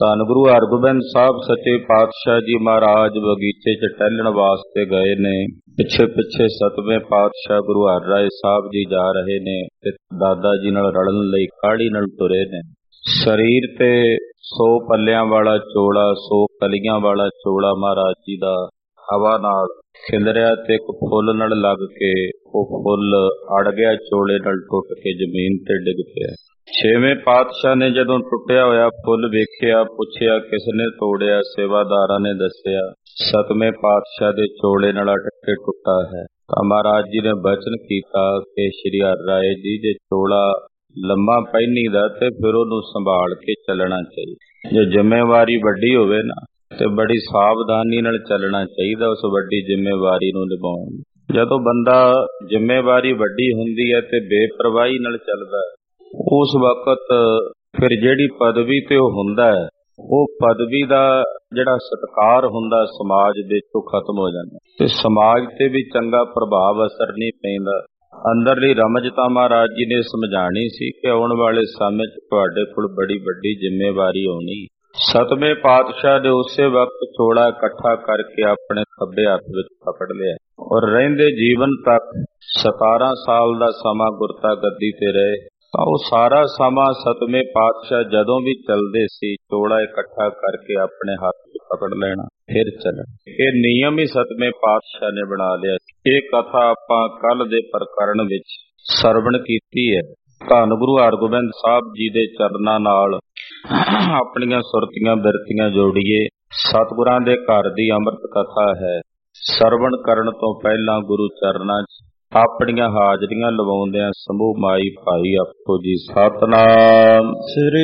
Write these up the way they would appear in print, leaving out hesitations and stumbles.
ਧੰਨ ਗੁਰੂ ਹਰਗੋਬਿੰਦ ਸਾਹਿਬ ਸੱਚੇ ਪਾਤਸ਼ਾਹ ਜੀ ਮਹਾਰਾਜ ਬਗੀਚੇ 'ਚ ਟਹਿਲਣ ਵਾਸਤੇ ਗਏ ਨੇ। ਪਿੱਛੇ ਪਿੱਛੇ ਸਤਵੇਂ ਪਾਤਸ਼ਾਹ ਗੁਰੂ ਹਰਿਰਾਏ ਸਾਹਿਬ ਜੀ ਜਾ ਰਹੇ ਨੇ ਤੇ ਦਾਦਾ ਜੀ ਨਾਲ ਰਲਣ ਲਈ ਕਾਹਲੀ ਨਾਲ ਤੁਰੇ ਨੇ। ਸਰੀਰ ਤੇ 100 ਪੱਲਿਆਂ ਵਾਲਾ ਚੋਲਾ, 100 ਕਲੀਆਂ ਵਾਲਾ ਚੋਲਾ ਮਹਾਰਾਜ ਜੀ ਦਾ ਹਵਾ ਨਾਲ ਖਿਲਰਿਆ ਤੇ ਇੱਕ ਫੁੱਲ ਨਾਲ ਲੱਗ ਕੇ ਉਹ ਫੁੱਲ ਅੜ ਗਿਆ, ਚੋਲੇ ਨਾਲ ਟੁੱਟ ਕੇ ਜ਼ਮੀਨ ਤੇ ਡਿੱਗ ਪਿਆ। ਛੇਵੇਂ ਪਾਤਸ਼ਾਹ ਨੇ ਜਦੋਂ ਟੁੱਟਿਆ ਹੋਇਆ ਫੁੱਲ ਵੇਖਿਆ, ਪੁੱਛਿਆ ਕਿਸ ਨੇ ਤੋੜਿਆ। ਸੇਵਾਦਾਰਾਂ ਨੇ ਦੱਸਿਆ ਸਤਵੇਂ ਪਾਤਸ਼ਾਹ ਦੇ ਚੋਲੇ ਨਾਲ ਅਟਕ ਕੇ ਟੁੱਟਾ ਹੈ। ਤਾਂ ਮਹਾਰਾਜ ਜੀ ਨੇ ਬਚਨ ਕੀਤਾ ਕਿ ਸ਼੍ਰੀ ਹਰਿਰਾਏ ਜੀ ਜੇ ਚੋਲਾ ਲੰਮਾ ਪਹਿਨੀਦਾ ਤੇ ਫਿਰ ਉਹਨੂੰ ਸੰਭਾਲ ਕੇ ਚੱਲਣਾ ਚਾਹੀਦਾ। ਜੇ ਜ਼ਿੰਮੇਵਾਰੀ ਵੱਡੀ ਹੋਵੇ ਨਾ ਤੇ ਬੜੀ ਸਾਵਧਾਨੀ ਨਾਲ ਚੱਲਣਾ ਚਾਹੀਦਾ ਉਸ ਵੱਡੀ ਜ਼ਿੰਮੇਵਾਰੀ ਨੂੰ ਨਿਭਾਉਣ। ਜਦੋਂ ਬੰਦਾ ਜ਼ਿੰਮੇਵਾਰੀ ਵੱਡੀ ਹੁੰਦੀ ਹੈ ਤੇ ਬੇਪਰਵਾਹੀ ਨਾਲ ਚੱਲਦਾ, ਉਸ ਵਕਤ ਫਿਰ ਜਿਹੜੀ ਪਦਵੀ ਤੇ ਉਹ ਹੁੰਦਾ ਹੈ, ਉਹ ਪਦਵੀ ਦਾ ਜਿਹੜਾ ਸਤਿਕਾਰ ਹੁੰਦਾ ਸਮਾਜ ਵਿੱਚ ਉਹ ਖਤਮ ਹੋ ਜਾਂਦਾ ਤੇ ਸਮਾਜ ਤੇ ਵੀ ਚੰਗਾ ਪ੍ਰਭਾਵ ਅਸਰ ਨਹੀਂ ਪੈਂਦਾ। ਅੰਦਰਲੀ ਰਮਜ ਤਾਂ ਮਹਾਰਾਜ ਜੀ ਨੇ ਸਮਝਾਣੀ ਸੀ ਕਿ ਆਉਣ ਵਾਲੇ ਸਮੇਂ 'ਚ ਤੁਹਾਡੇ ਕੋਲ ਬੜੀ ਵੱਡੀ ਜ਼ਿੰਮੇਵਾਰੀ ਆਉਣੀ। ਸਤਵੇਂ ਪਾਤਸ਼ਾਹ ਨੇ ਉਸੇ ਵਕਤ ਚੋਲਾ ਇਕੱਠਾ ਕਰਕੇ ਆਪਣੇ ਖੱਬੇ ਹੱਥ ਵਿੱਚ ਪਕੜ ਲਿਆ ਔਰ ਰਹਿੰਦੇ ਜੀਵਨ ਤੱਕ 17 ਸਾਲ ਦਾ ਸਮਾਂ ਗੁਰਤਾ ਗੱਦੀ ਤੇ ਰਹੇ। ਤਾਂ ਉਹ ਸਾਰਾ ਸਮਾਂ ਸਤਵੇਂ ਪਾਤਸ਼ਾਹ ਜਦੋਂ ਵੀ ਚੱਲਦੇ ਸੀ ਚੋਲਾ ਇਕੱਠਾ ਕਰਕੇ ਆਪਣੇ ਹੱਥ 'ਚ ਪਕੜ ਲੈਣਾ ਫਿਰ ਚੱਲਣਾ। ਇਹ ਨਿਯਮ ਹੀ ਸਤਵੇਂ ਪਾਤਸ਼ਾਹ ਨੇ ਬਣਾ ਲਿਆ। ਇਹ ਕਥਾ ਆਪਾਂ ਕੱਲ ਦੇ ਪ੍ਰਕਰਣ ਵਿੱਚ ਸਰਵਣ ਕੀਤੀ ਹੈ। ਧੰਨ ਗੁਰੂ ਹਰਗੋਬਿੰਦ ਸਾਹਿਬ ਜੀ ਦੇ ਚਰਨਾਂ ਨਾਲ ਆਪਣੀਆਂ ਸੁਰਤੀਆਂ ਬਿਰਤੀਆਂ ਜੋੜੀਏ। ਸਤਿਗੁਰਾਂ ਦੇ ਘਰ ਦੀ ਅੰਮ੍ਰਿਤ ਕਥਾ ਹੈ। ਸਰਵਣ ਕਰਨ ਤੋਂ ਪਹਿਲਾਂ ਗੁਰੂ ਚਰਨਾਂ 'ਚ ਆਪਣੀਆਂ ਹਾਜ਼ਰੀਆਂ ਲਵਾਉਂਦਿਆਂ ਸਮੂਹ ਮਾਈ ਭਾਈ ਆਪੋ ਜੀ ਸਤਿਨਾਮ ਸ੍ਰੀ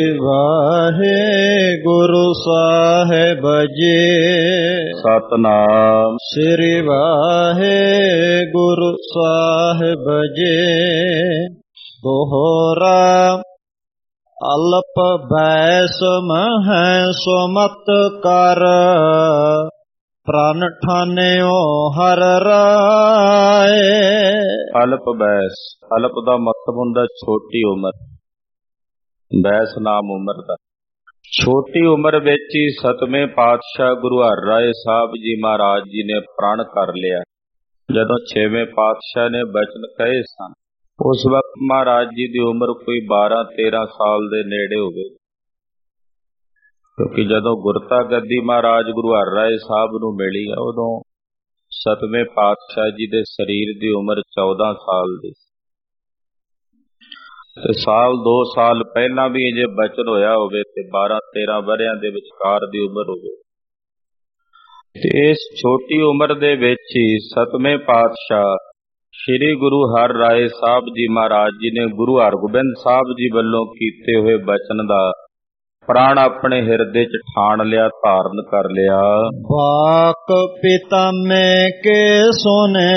ਵਾਹਿਗੁਰੂ ਸਾਹਿਬ ਜੀ। ਸਤਿਨਾਮ ਸ੍ਰੀ ਵਾਹਿਗੁਰੂ ਸਾਹਿਬ ਜੀ। ਦੋਹਰਾ ਅਲਪ ਬੈਸ ਮਹਿ ਸੁਮਤ ਕਰ ਪ੍ਰਣ ਠਾਨਿਓ ਹਰ ਰਾਏ। ਅਲਪ ਬੈਸ, ਅਲਪ ਦਾ ਮਤਲਬ ਹੁੰਦਾ ਛੋਟੀ ਉਮਰ, ਬੈਸ ਨਾਮ ਉਮਰ ਦਾ। ਛੋਟੀ ਉਮਰ ਵਿੱਚ ਹੀ ਸਤਵੇਂ ਪਾਤਸ਼ਾਹ ਗੁਰੂ ਹਰਿਰਾਏ ਸਾਹਿਬ ਜੀ ਮਹਾਰਾਜ ਜੀ ਨੇ ਪ੍ਰਣ ਕਰ ਲਿਆ। ਜਦੋਂ ਛੇਵੇਂ ਪਾਤਸ਼ਾਹ ਨੇ ਬਚਨ ਕਹੇ ਸਨ ਉਸ ਵਕਤ ਮਹਾਰਾਜ ਜੀ ਦੀ ਉਮਰ ਕੋਈ 12-13 ਸਾਲ ਦੇ ਨੇੜੇ ਹੋਵੇ, ਕਿਉਂਕਿ ਜਦੋਂ ਗੁਰਤਾ ਗੱਦੀ ਮਹਾਰਾਜ ਗੁਰੂ ਹਰਿਰਾਏ ਸਾਹਿਬ ਨੂੰ ਮਿਲੀ ਉਦੋਂ ਸਤਵੇਂ ਪਾਤਸ਼ਾਹ ਜੀ ਦੇ ਸਰੀਰ ਦੀ ਉਮਰ 14 ਸਾਲ ਦੀ ਤੇ ਸਾਲ 2 ਸਾਲ ਪਹਿਲਾਂ ਵੀ ਜੇ ਬਚਨ ਹੋਇਆ ਹੋਵੇ ਤੇ 12-13 ਵਰ੍ਹਿਆਂ ਦੇ ਵਿਚਕਾਰ ਦੀ ਉਮਰ ਹੋਵੇ। ਤੇ ਇਸ ਛੋਟੀ ਉਮਰ ਦੇ ਵਿੱਚ ਹੀ ਸਤਵੇਂ ਪਾਤਸ਼ਾਹ ਸ਼੍ਰੀ ਗੁਰੂ ਹਰਿਰਾਏ ਸਾਹਿਬ ਜੀ ਮਹਾਰਾਜ ਜੀ ਨੇ ਗੁਰੂ ਹਰਗੋਬਿੰਦ ਸਾਹਿਬ ਜੀ ਵੱਲੋਂ ਕੀਤੇ ਹੋਏ ਬਚਨ ਦਾ ਪ੍ਰਾਣ ਆਪਣੇ ਹਿਰਦੇ 'ਚ ਠਾਣ ਲਿਆ, ਧਾਰਨ ਕਰ ਲਿਆ। ਵਾਕ ਪਿਤਾਮੇ ਕੇ ਸੋਨੇ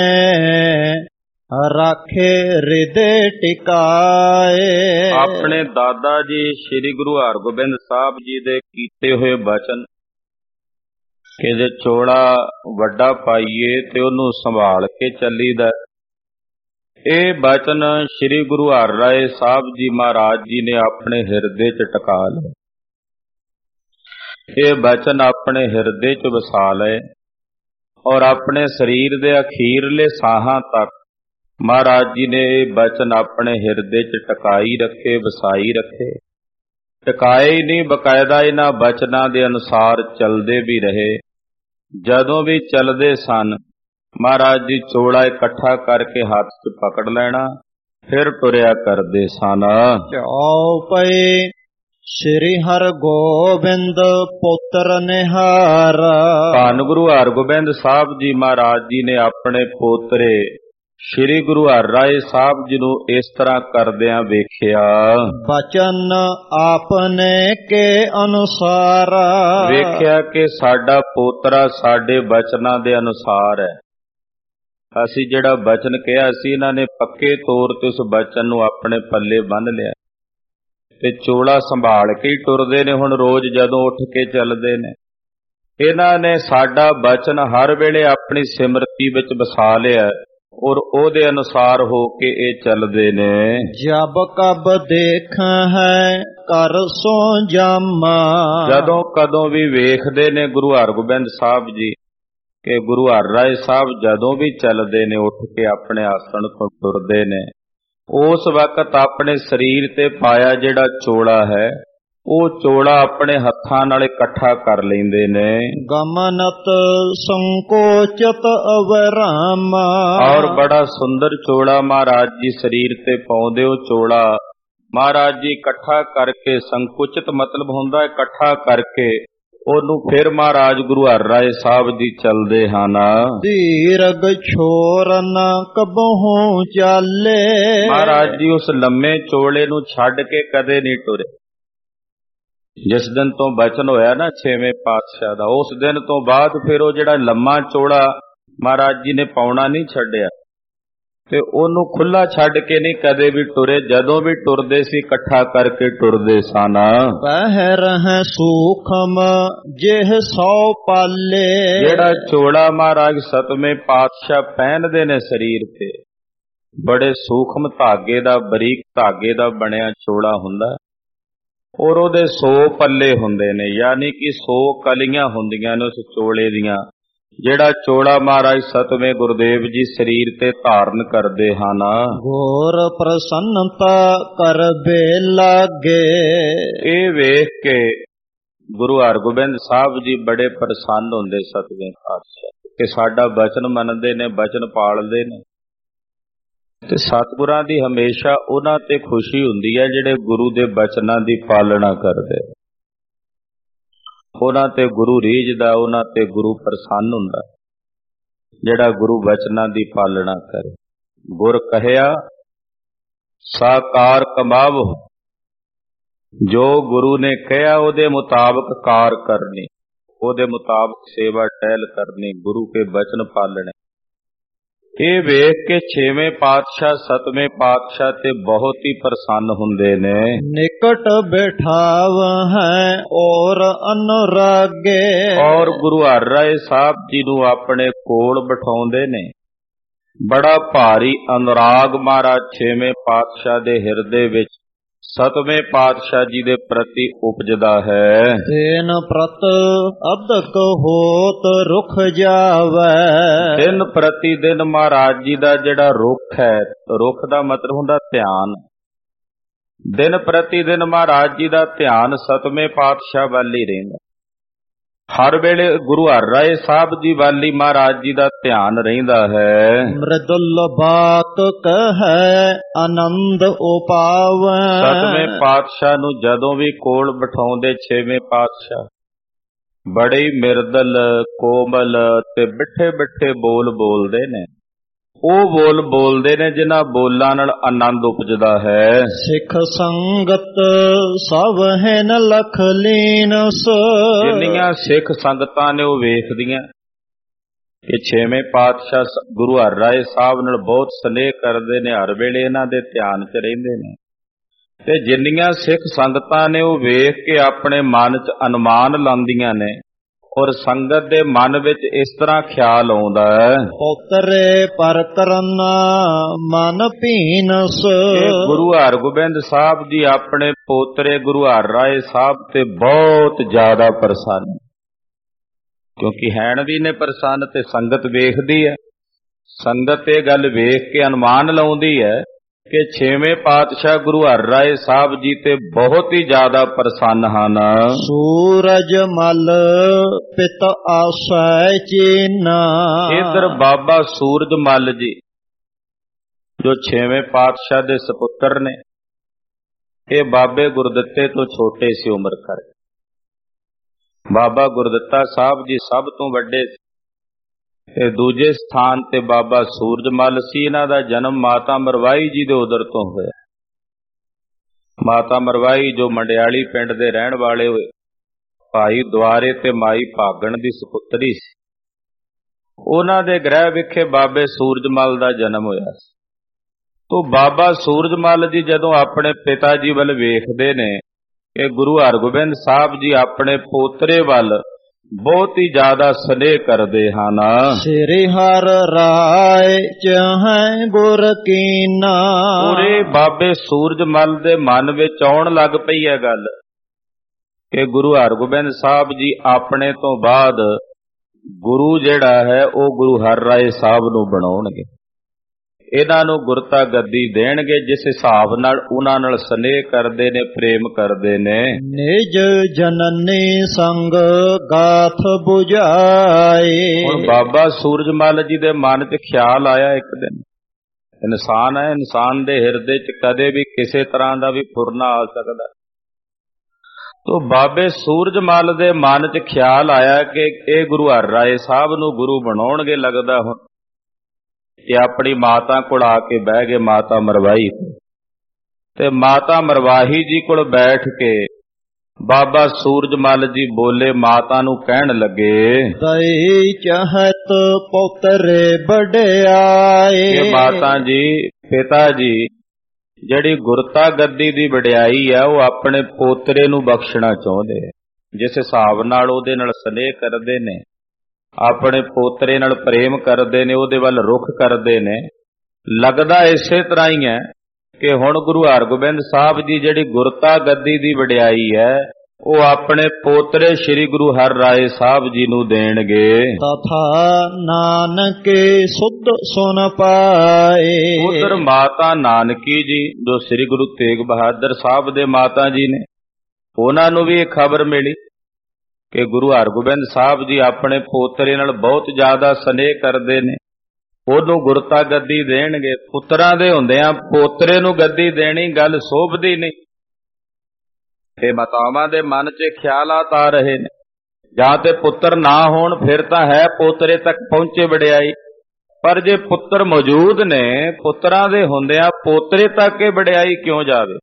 ਰਾਖੇ ਹਿਰਦੇ ਟਿਕਾਏ। ਆਪਣੇ ਦਾਦਾ ਜੀ ਸ਼੍ਰੀ ਗੁਰੂ ਹਰਗੋਬਿੰਦ ਸਾਹਿਬ ਜੀ ਦੇ ਕੀਤੇ ਹੋਏ ਬਚਨ ਕਿ ਜੇ ਚੋਲਾ ਵੱਡਾ ਪਾਈਏ ਤੇ ਉਹਨੂੰ ਸੰਭਾਲ ਕੇ ਚੱਲੀਦਾ, ਇਹ ਬਚਨ ਸ਼੍ਰੀ ਗੁਰੂ ਹਰਿਰਾਏ ਸਾਹਿਬ ਜੀ ਮਹਾਰਾਜ ਜੀ ਨੇ ਆਪਣੇ ਹਿਰਦੇ 'ਚ ਟਿਕਾ ਲਏ। ਇਹ ਬਚਨ ਆਪਣੇ ਹਿਰਦੇ 'ਚ ਵਸਾ ਲਏ ਔਰ ਆਪਣੇ ਸਰੀਰ ਦੇ ਅਖੀਰਲੇ ਸਾਹਾਂ ਤੱਕ ਮਹਾਰਾਜ ਜੀ ਨੇ ਇਹ ਬਚਨ ਆਪਣੇ ਹਿਰਦੇ 'ਚ ਟਿਕਾਈ ਰੱਖੇ, ਵਸਾਈ ਰੱਖੇ। ਟਿਕਾਏ ਹੀ ਨਹੀਂ, ਬਕਾਇਦਾ ਇਹਨਾਂ ਬਚਨਾਂ ਦੇ ਅਨੁਸਾਰ ਚੱਲਦੇ ਵੀ ਰਹੇ। ਜਦੋਂ ਵੀ ਚੱਲਦੇ ਸਨ ਮਹਾਰਾਜ ਜੀ ਚੋਲਾ ਇਕੱਠਾ ਕਰਕੇ ਹੱਥ 'ਚ ਪਕੜ ਲੈਣਾ, ਫਿਰ ਤੁਰਿਆ ਕਰਦੇ ਸਨ। ਚੌਪਈ ਸ੍ਰੀ ਹਰਗੋਬਿੰਦ ਪੁੱਤਰ ਨਿਹਾਰਾ। ਧੰਨ ਗੁਰੂ ਹਰਗੋਬਿੰਦ ਸਾਹਿਬ ਜੀ ਮਹਾਰਾਜ ਜੀ ਨੇ ਆਪਣੇ ਪੋਤਰੇ ਸ਼੍ਰੀ ਗੁਰੂ ਹਰਿਰਾਏ ਸਾਹਿਬ ਜੀ ਨੂੰ ਇਸ ਤਰ੍ਹਾਂ ਕਰਦਿਆਂ ਵੇਖਿਆ। ਬਚਨ ਆਪਨੇ ਕੇ ਅਨੁਸਾਰ। ਵੇਖਿਆ ਕਿ ਸਾਡਾ ਪੋਤਰਾ ਸਾਡੇ ਬਚਨਾਂ ਦੇ ਅਨੁਸਾਰ ਹੈ। ਅਸੀਂ ਜਿਹੜਾ ਬਚਨ ਕਿਹਾ ਸੀ ਇਹਨਾਂ ਨੇ ਪੱਕੇ ਤੌਰ ਤੇ ਉਸ ਬਚਨ ਨੂੰ ਆਪਣੇ ਪੱਲੇ ਬੰਨ੍ਹ ਲਿਆ ਤੇ ਚੋਲਾ ਸੰਭਾਲ ਕੇ ਹੀ ਟੁਰਦੇ ਨੇ। ਹੁਣ ਰੋਜ਼ ਜਦੋਂ ਉੱਠ ਕੇ ਚੱਲਦੇ ਨੇ ਇਹਨਾਂ ਨੇ ਸਾਡਾ ਬਚਨ ਹਰ ਵੇਲੇ ਆਪਣੀ ਸਿਮਰਤੀ ਵਿੱਚ ਵਸਾ ਲਿਆ ਔਰ ਉਹਦੇ ਅਨੁਸਾਰ ਹੋ ਕੇ ਇਹ ਚੱਲਦੇ ਨੇ। ਜਬ ਕਬ ਦੇਖ ਹੈ ਕਰ ਸੋ ਜਾਮਾ। ਜਦੋਂ ਕਦੋਂ ਵੀ ਵੇਖਦੇ ਨੇ ਗੁਰੂ ਹਰਗੋਬਿੰਦ ਸਾਹਿਬ ਜੀ ਕਿ ਗੁਰੂ ਹਰਿਰਾਏ ਸਾਹਿਬ ਜਦੋਂ ਵੀ ਚੱਲਦੇ ਨੇ ਉੱਠ ਕੇ ਆਪਣੇ ਆਸਣ ਤੋਂ ਤੁਰਦੇ ਨੇ, ਉਸ ਵਕਤ ਆਪਣੇ ਸਰੀਰ ਤੇ ਪਾਇਆ ਜਿਹੜਾ ਚੋਲਾ ਹੈ ਉਹ ਚੋਲਾ ਆਪਣੇ ਹੱਥਾਂ ਨਾਲ ਇਕੱਠਾ ਕਰ ਲੈਂਦੇ ਨੇ। ਗਮਨਤ ਸੰਕੋਚਤ ਅਵਰਾਮਾ। ਔਰ ਬੜਾ ਸੁੰਦਰ ਚੋਲਾ ਮਹਾਰਾਜ ਜੀ ਸਰੀਰ ਤੇ ਪਾਉਂਦੇ। ਉਹ ਚੋਲਾ ਮਹਾਰਾਜ ਜੀ ਇਕੱਠਾ ਕਰਕੇ, ਸੰਕੁਚਿਤ ਮਤਲਬ ਹੁੰਦਾ ਇਕੱਠਾ ਕਰਕੇ, ਉਹਨੂੰ ਫਿਰ ਮਹਾਰਾਜ ਗੁਰੂ ਹਰਿਰਾਏ ਸਾਹਿਬ ਜੀ ਚੱਲਦੇ ਹਨ। ਦੀਰਘ ਛੋਰ ਨ ਕਬਹੂ ਚਾਲੇ। ਮਹਾਰਾਜ ਜੀ ਉਸ ਲੰਮੇ ਚੋਲੇ ਨੂੰ ਛੱਡ ਕੇ ਕਦੇ ਨਹੀਂ ਟੁਰੇ। ਜਿਸ ਦਿਨ ਤੋਂ ਬਚਨ ਹੋਇਆ ਨਾ 6ਵੇਂ ਪਾਤਸ਼ਾਹ ਦਾ, ਉਸ ਦਿਨ ਤੋਂ ਬਾਅਦ ਫਿਰ ਉਹ ਜਿਹੜਾ ਲੰਮਾ ਚੋਲਾ ਮਹਾਰਾਜ ਜੀ ਨੇ ਪਾਉਣਾ ਨਹੀਂ ਛੱਡਿਆ ਤੇ ਉਹਨੂੰ ਖੁੱਲਾ ਛੱਡ ਕੇ ਨਹੀਂ ਕਦੇ ਵੀ ਟੁਰੇ। ਜਦੋਂ ਵੀ ਟੁਰਦੇ ਸੀ ਇਕੱਠਾ ਕਰਕੇ ਟੁਰਦੇ ਸਨ। ਪਹਿਰ ਹੈ ਸੂਖਮ ਜਿਹ ਸੌ ਪਾਲੇ। ਜਿਹੜਾ ਚੋਲਾ ਮਹਾਰਾਜ 7ਵੇਂ ਪਾਤਸ਼ਾਹ ਪਹਿਨਦੇ ਨੇ ਸਰੀਰ ਤੇ, ਬੜੇ ਸੂਖਮ ਧਾਗੇ ਦਾ, ਬਰੀਕ ਧਾਗੇ ਦਾ ਬਣਿਆ ਚੋਲਾ ਹੁੰਦਾ ਔਰ ਉਹਦੇ 100 ਪੱਲੇ ਹੁੰਦੇ ਨੇ, ਯਾਨੀ ਕਿ 100 ਕਲੀਆਂ ਹੁੰਦੀਆਂ ਨੇ ਉਸ ਚੋਲੇ ਦੀਆਂ। ਜਿਹੜਾ ਚੋਲਾ ਮਹਾਰਾਜ 7ਵੇਂ ਗੁਰਦੇਵ ਜੀ ਸਰੀਰ ਤੇ ਧਾਰਨ ਕਰਦੇ ਹਨ। ਘੋਰ ਪ੍ਰਸੰਨਤਾ ਕਰਬੇ ਲਾਗੇ। ਇਹ ਵੇਖ ਕੇ ਗੁਰੂ ਹਰਗੋਬਿੰਦ ਸਾਹਿਬ ਜੀ ਬੜੇ ਪ੍ਰਸੰਨ ਹੁੰਦੇ 7ਵੇਂ ਪਾਤਸ਼ਾਹ ਕਿ ਸਾਡਾ ਬਚਨ ਮੰਨਦੇ ਨੇ, ਬਚਨ ਪਾਲਦੇ ਨੇ। ਤੇ ਸਤਿਗੁਰਾਂ ਦੀ ਹਮੇਸ਼ਾ ਉਹਨਾਂ ਤੇ ਖੁਸ਼ੀ ਹੁੰਦੀ ਹੈ ਜਿਹੜੇ ਗੁਰੂ ਦੇ ਬਚਨਾਂ ਦੀ ਪਾਲਣਾ ਕਰਦੇ। ਉਹਨਾਂ ਤੇ ਗੁਰੂ ਰੀਝਦਾ, ਉਹਨਾਂ ਤੇ ਗੁਰੂ ਪ੍ਰਸੰਨ ਹੁੰਦਾ ਜਿਹੜਾ ਗੁਰੂ ਬਚਨਾਂ ਦੀ ਪਾਲਣਾ ਕਰੇ। ਗੁਰ ਕਹਿਆ ਸਾਕਾਰ ਕਮਾਵੋ। ਜੋ ਗੁਰੂ ਨੇ ਕਿਹਾ ਉਹਦੇ ਮੁਤਾਬਕ ਕਾਰ ਕਰਨੀ, ਉਹਦੇ ਮੁਤਾਬਕ ਸੇਵਾ ਟਹਿਲ ਕਰਨੀ, ਗੁਰੂ ਕੇ ਬਚਨ ਪਾਲਣੇ। ਇਹ ਵੇਖ ਕੇ 6ਵੇਂ ਪਾਤਸ਼ਾਹ 7ਵੇਂ ਪਾਤਸ਼ਾਹ ਤੇ ਬਹੁਤ ਹੀ ਪ੍ਰਸੰਨ ਹੁੰਦੇ ਨੇ। ਨਿਕਟ ਬਿਠਾਵ ਹੈ ਔਰ ਅਨੁਰਾਗੇ। ਔਰ ਗੁਰੂ ਹਰਿਰਾਏ ਸਾਹਿਬ ਜੀ ਨੂੰ ਆਪਣੇ ਕੋਲ ਬਿਠਾਉਂਦੇ ਨੇ। ਬੜਾ ਭਾਰੀ ਅਨੁਰਾਗ ਮਹਾਰਾਜ 6ਵੇਂ ਪਾਤਸ਼ਾਹ ਦੇ ਹਿਰਦੇ ਵਿੱਚ 7ਵੇਂ ਪਾਤਸ਼ਾਹ ਜੀ ਦੇ ਪ੍ਰਤੀ ਉਪਜਦਾ ਹੈ। ਦਿਨ ਪ੍ਰਤ ਅਧਕ ਹੋਤ ਰੁਖ ਜਾਵੇ। ਦਿਨ ਪ੍ਰਤੀ ਦਿਨ ਮਹਾਰਾਜ ਜੀ ਦਾ ਜਿਹੜਾ ਰੁਖ ਹੈ, ਰੁਖ ਦਾ ਮਤਲਬ ਹੁੰਦਾ ਧਿਆਨ। ਦਿਨ ਪ੍ਰਤੀ ਦਿਨ ਮਹਾਰਾਜ ਜੀ ਦਾ ਧਿਆਨ 7ਵੇਂ ਪਾਤਸ਼ਾਹ ਵੱਲ ਹੀ ਰਹਿੰਦਾ। ਹਰ ਵੇਲੇ ਗੁਰੂ ਹਰਿਰਾਏ ਸਾਹਿਬ ਜੀ ਵੱਲ ਹੀ ਮਹਾਰਾਜ ਜੀ ਦਾ ਧਿਆਨ ਰਹਿੰਦਾ ਹੈ। ਮ੍ਰਿਦੁਲ ਬਾਤ ਕਹੈ ਆਨੰਦ ਉਪਾਵੈ। 7ਵੇਂ ਪਾਤਸ਼ਾਹ ਨੂੰ ਜਦੋਂ ਵੀ ਕੋਲ ਬਿਠਾਉਂਦੇ 6ਵੇਂ ਪਾਤਸ਼ਾਹ ਬੜੇ ਹੀ ਮਿਰਦਲ, ਕੋਮਲ ਤੇ ਬਿੱਠੇ ਬਿੱਠੇ ਬੋਲ ਬੋਲਦੇ ਨੇ। ਉਹ ਬੋਲ ਬੋਲਦੇ ਨੇ ਜਿਨ੍ਹਾਂ ਬੋਲਾਂ ਨਾਲ ਆਨੰਦ ਉਪਜਦਾ ਹੈ। ਸਿੱਖ ਸੰਗਤ ਸਭ ਹੈਨ ਲਖ ਲੀਨਸ। ਜਿੰਨੀਆਂ ਸਿੱਖ ਸੰਗਤਾਂ ਨੇ ਉਹ ਵੇਖਦੀਆਂ ਕਿ 6ਵੇਂ ਪਾਤਸ਼ਾਹ ਗੁਰੂ ਹਰਿਰਾਏ ਸਾਹਿਬ ਨਾਲ ਬਹੁਤ ਸਨੇਹ ਕਰਦੇ ਨੇ, ਹਰ ਵੇਲੇ ਇਹਨਾਂ ਦੇ ਧਿਆਨ 'ਚ ਰਹਿੰਦੇ ਨੇ। ਤੇ ਜਿੰਨੀਆਂ ਸਿੱਖ ਸੰਗਤਾਂ ਨੇ ਉਹ ਵੇਖ ਕੇ ਆਪਣੇ ਮਨ 'ਚ ਅਨੁਮਾਨ ਲਾਉਂਦੀਆਂ ਨੇ ਔਰ ਸੰਗਤ ਦੇ ਮਨ ਵਿੱਚ ਇਸ ਤਰ੍ਹਾਂ ਖਿਆਲ ਆਉਂਦਾ ਹੈ, ਪੁੱਤਰੇ ਪਰ ਕਰਨਾ ਮਨ ਭੀਨਸ। ਗੁਰੂ ਹਰਗੋਬਿੰਦ ਸਾਹਿਬ ਜੀ ਆਪਣੇ ਪੋਤਰੇ ਗੁਰੂ ਹਰਿਰਾਏ ਸਾਹਿਬ ਤੇ ਬਹੁਤ ਜ਼ਿਆਦਾ ਪ੍ਰਸੰਨ, ਕਿਉਂਕਿ ਹੈਣ ਵੀ ਨੇ ਪ੍ਰਸੰਨ ਤੇ ਸੰਗਤ ਵੇਖਦੀ ਹੈ। ਸੰਗਤ ਇਹ ਗੱਲ ਵੇਖ ਕੇ ਅਨੁਮਾਨ ਲਾਉਂਦੀ ਹੈ ਕਿ 6ਵੇਂ ਪਾਤਸ਼ਾਹ ਗੁਰੂ ਹਰਿਰਾਏ ਸਾਹਿਬ ਜੀ ਤੇ ਬਹੁਤ ਹੀ ਜ਼ਿਆਦਾ ਪ੍ਰਸੰਨ ਹਨ। ਸੂਰਜ ਮਲ ਪਿਤ ਆਸੈ ਚੀਨਾ। ਇਧਰ ਬਾਬਾ ਸੂਰਜ ਮਲ ਜੀ ਜੋ 6ਵੇਂ ਪਾਤਸ਼ਾਹ ਦੇ ਸਪੁੱਤਰ ਨੇ, ਇਹ ਬਾਬੇ ਗੁਰਦਿੱਤੇ ਤੋਂ ਛੋਟੇ ਸੀ ਉਮਰ ਕਰਕੇ। ਬਾਬਾ ਗੁਰਦਿੱਤਾ ਸਾਹਿਬ ਜੀ ਸਭ ਤੋਂ ਵੱਡੇ ਸੀ ਤੇ ਦੂਜੇ ਸਥਾਨ ਤੇ ਬਾਬਾ ਸੂਰਜ ਮਲ ਸੀ। ਇਹਨਾਂ ਦਾ ਜਨਮ ਮਾਤਾ ਮਰਵਾਈ ਜੀ ਦੇ ਉਦਰ ਤੋਂ ਹੋਇਆ। ਮਾਤਾ ਮਰਵਾਈ ਜੋ ਮੰਡਿਆਲੀ ਪਿੰਡ ਦੇ ਰਹਿਣ ਵਾਲੇ ਹੋਏ, ਭਾਈ ਦੁਆਰੇ ਤੇ ਮਾਈ ਭਾਗਣ ਦੀ ਸੁਪੁੱਤਰੀ ਸੀ। ਉਹਨਾਂ ਦੇ ਗ੍ਰਹਿ ਵਿਖੇ ਬਾਬੇ ਸੂਰਜ ਮਲ ਦਾ ਜਨਮ ਹੋਇਆ ਸੀ। ਤੋ ਬਾਬਾ ਸੂਰਜ ਮਲ ਜੀ ਜਦੋਂ ਆਪਣੇ ਪਿਤਾ ਜੀ ਵੱਲ ਵੇਖਦੇ ਨੇ ਕਿ ਗੁਰੂ ਹਰਗੋਬਿੰਦ ਸਾਹਿਬ ਜੀ ਆਪਣੇ ਪੋਤਰੇ ਵੱਲ ਬਹੁਤ ਹੀ ਜ਼ਿਆਦਾ ਸਨੇਹ ਕਰਦੇ ਹਨ। ਸ੍ਰੀ ਹਰਿ ਰਾਇ ਚਾਹੈ ਗੁਰ ਕੀਨਾ। ਪੂਰੇ ਬਾਬੇ ਸੂਰਜਮਲ ਦੇ ਮਨ ਵਿੱਚ ਆਉਣ ਲੱਗ ਪਈ ਹੈ ਗੱਲ ਕਿ ਗੁਰੂ ਹਰਗੋਬਿੰਦ ਸਾਹਿਬ ਜੀ ਆਪਣੇ ਤੋਂ ਬਾਅਦ ਗੁਰੂ ਜਿਹੜਾ ਹੈ ਉਹ ਗੁਰੂ ਹਰਿ ਰਾਏ ਸਾਹਿਬ ਨੂੰ ਬਣਾਉਣਗੇ, ਇਹਨਾਂ ਨੂੰ ਗੁਰਤਾ ਗੱਦੀ ਦੇਣਗੇ, ਜਿਸ ਹਿਸਾਬ ਨਾਲ ਉਹਨਾਂ ਨਾਲ ਸਨੇਹ ਕਰਦੇ ਨੇ, ਪ੍ਰੇਮ ਕਰਦੇ ਨੇ। ਨਿਜ ਜਨਨੀ ਸੰਗ ਗਾਥ 부ਝਾਏ। ਹੁਣ ਬਾਬਾ ਸੂਰਜਮਲ ਜੀ ਦੇ ਮਨ 'ਚ ਖਿਆਲ ਆਇਆ ਇੱਕ ਦਿਨ, ਇਨਸਾਨ ਹੈ, ਇਨਸਾਨ ਦੇ ਹਿਰਦੇ 'ਚ ਕਦੇ ਵੀ ਕਿਸੇ ਤਰ੍ਹਾਂ ਦਾ ਵੀ ਫੁਰਨਾ ਆ ਸਕਦਾ। ਤੋ ਬਾਬੇ ਸੂਰਜਮਲ ਦੇ ਮਨ 'ਚ ਖਿਆਲ ਆਇਆ ਕਿ ਇਹ ਗੁਰੂ ਹਰਿ ਰਾਏ ਸਾਹਿਬ ਨੂੰ ਗੁਰੂ ਬਣਾਉਣਗੇ ਲੱਗਦਾ ਹੁਣ, ਕਿ ਆਪਣੀ ਮਾਤਾ ਕੋਲ ਆ ਕੇ ਬਹਿ ਗਏ, ਮਾਤਾ ਮਰਵਾਈ, ਤੇ ਮਾਤਾ ਮਰਵਾਹੀ ਜੀ ਕੋਲ ਬੈਠ ਕੇ ਬਾਬਾ ਸੂਰਜਮਲ ਜੀ ਬੋਲੇ, ਮਾਤਾ ਨੂੰ ਕਹਿਣ ਲੱਗੇ, ਦਈ ਚਾਹਤ ਪੁੱਤਰੇ ਵਡਿਆਏ। ਕਿ ਮਾਤਾ ਜੀ, ਪਿਤਾ ਜੀ, ਜਿਹੜੀ ਗੁਰਤਾ ਗੱਦੀ ਦੀ ਵਡਿਆਈ ਹੈ ਉਹ ਆਪਣੇ ਪੋਤਰੇ ਨੂੰ ਬਖਸ਼ਣਾ ਚਾਹੁੰਦੇ, ਜਿਸ ਹਿਸਾਬ ਨਾਲ ਉਹਦੇ ਨਾਲ ਸਨੇਹ ਕਰਦੇ ਨੇ, ਆਪਣੇ ਪੋਤਰੇ ਨਾਲ ਪ੍ਰੇਮ ਕਰਦੇ ਨੇ, ਉਹਦੇ ਵੱਲ ਰੁਖ ਕਰਦੇ ਨੇ। ਲੱਗਦਾ ਇਸੇ ਤਰ੍ਹਾਂ ਹੀ ਹੈ ਕਿ ਹੁਣ ਗੁਰੂ ਹਰਗੋਬਿੰਦ ਸਾਹਿਬ ਜੀ ਜਿਹੜੀ ਗੁਰਤਾ ਗੱਦੀ ਦੀ ਵਡਿਆਈ ਹੈ ਉਹ ਆਪਣੇ ਪੋਤਰੇ ਸ੍ਰੀ ਗੁਰੂ ਹਰਿ ਰਾਏ ਸਾਹਿਬ ਜੀ ਨੂੰ ਦੇਣਗੇ। ਤਥਾ ਨਾਨਕੇ ਸੁਧ ਸੁਨ ਪਾਏ। ਉਧਰ ਮਾਤਾ ਨਾਨਕੀ ਜੀ ਜੋ ਸ੍ਰੀ ਗੁਰੂ ਤੇਗ ਬਹਾਦਰ ਸਾਹਿਬ ਦੇ ਮਾਤਾ ਜੀ ਨੇ, ਉਹਨਾਂ ਨੂੰ ਵੀ ਇਹ ਖਬਰ ਮਿਲੀ ਕਿ ਗੁਰੂ ਹਰਗੋਬਿੰਦ ਸਾਹਿਬ ਜੀ ਆਪਣੇ ਪੋਤਰੇ ਨਾਲ ਬਹੁਤ ਜ਼ਿਆਦਾ ਸਨੇਹ ਕਰਦੇ ਨੇ, ਉਹਨੂੰ ਗੁਰਤਾ ਗੱਦੀ ਦੇਣਗੇ। ਪੁੱਤਰਾਂ ਦੇ ਹੁੰਦਿਆਂ ਪੋਤਰੇ ਨੂੰ ਗੱਦੀ ਦੇਣੀ ਗੱਲ ਸੋਭਦੀ ਨਹੀਂ। ਤੇ ਮਾਤਾਵਾਂ ਦੇ ਮਨ 'ਚ ਖਿਆਲਾਤ ਆ ਰਹੇ ਨੇ, ਜਾਂ ਤੇ ਪੁੱਤਰ ਨਾ ਹੋਣ ਫਿਰ ਤਾਂ ਹੈ ਪੋਤਰੇ ਤੱਕ ਪਹੁੰਚੇ ਵਡਿਆਈ, ਪਰ ਜੇ ਪੁੱਤਰ ਮੌਜੂਦ ਨੇ, ਪੁੱਤਰਾਂ ਦੇ ਹੁੰਦਿਆਂ ਪੋਤਰੇ ਤੱਕ ਇਹ ਵਡਿਆਈ ਕਿਉਂ ਜਾਵੇ?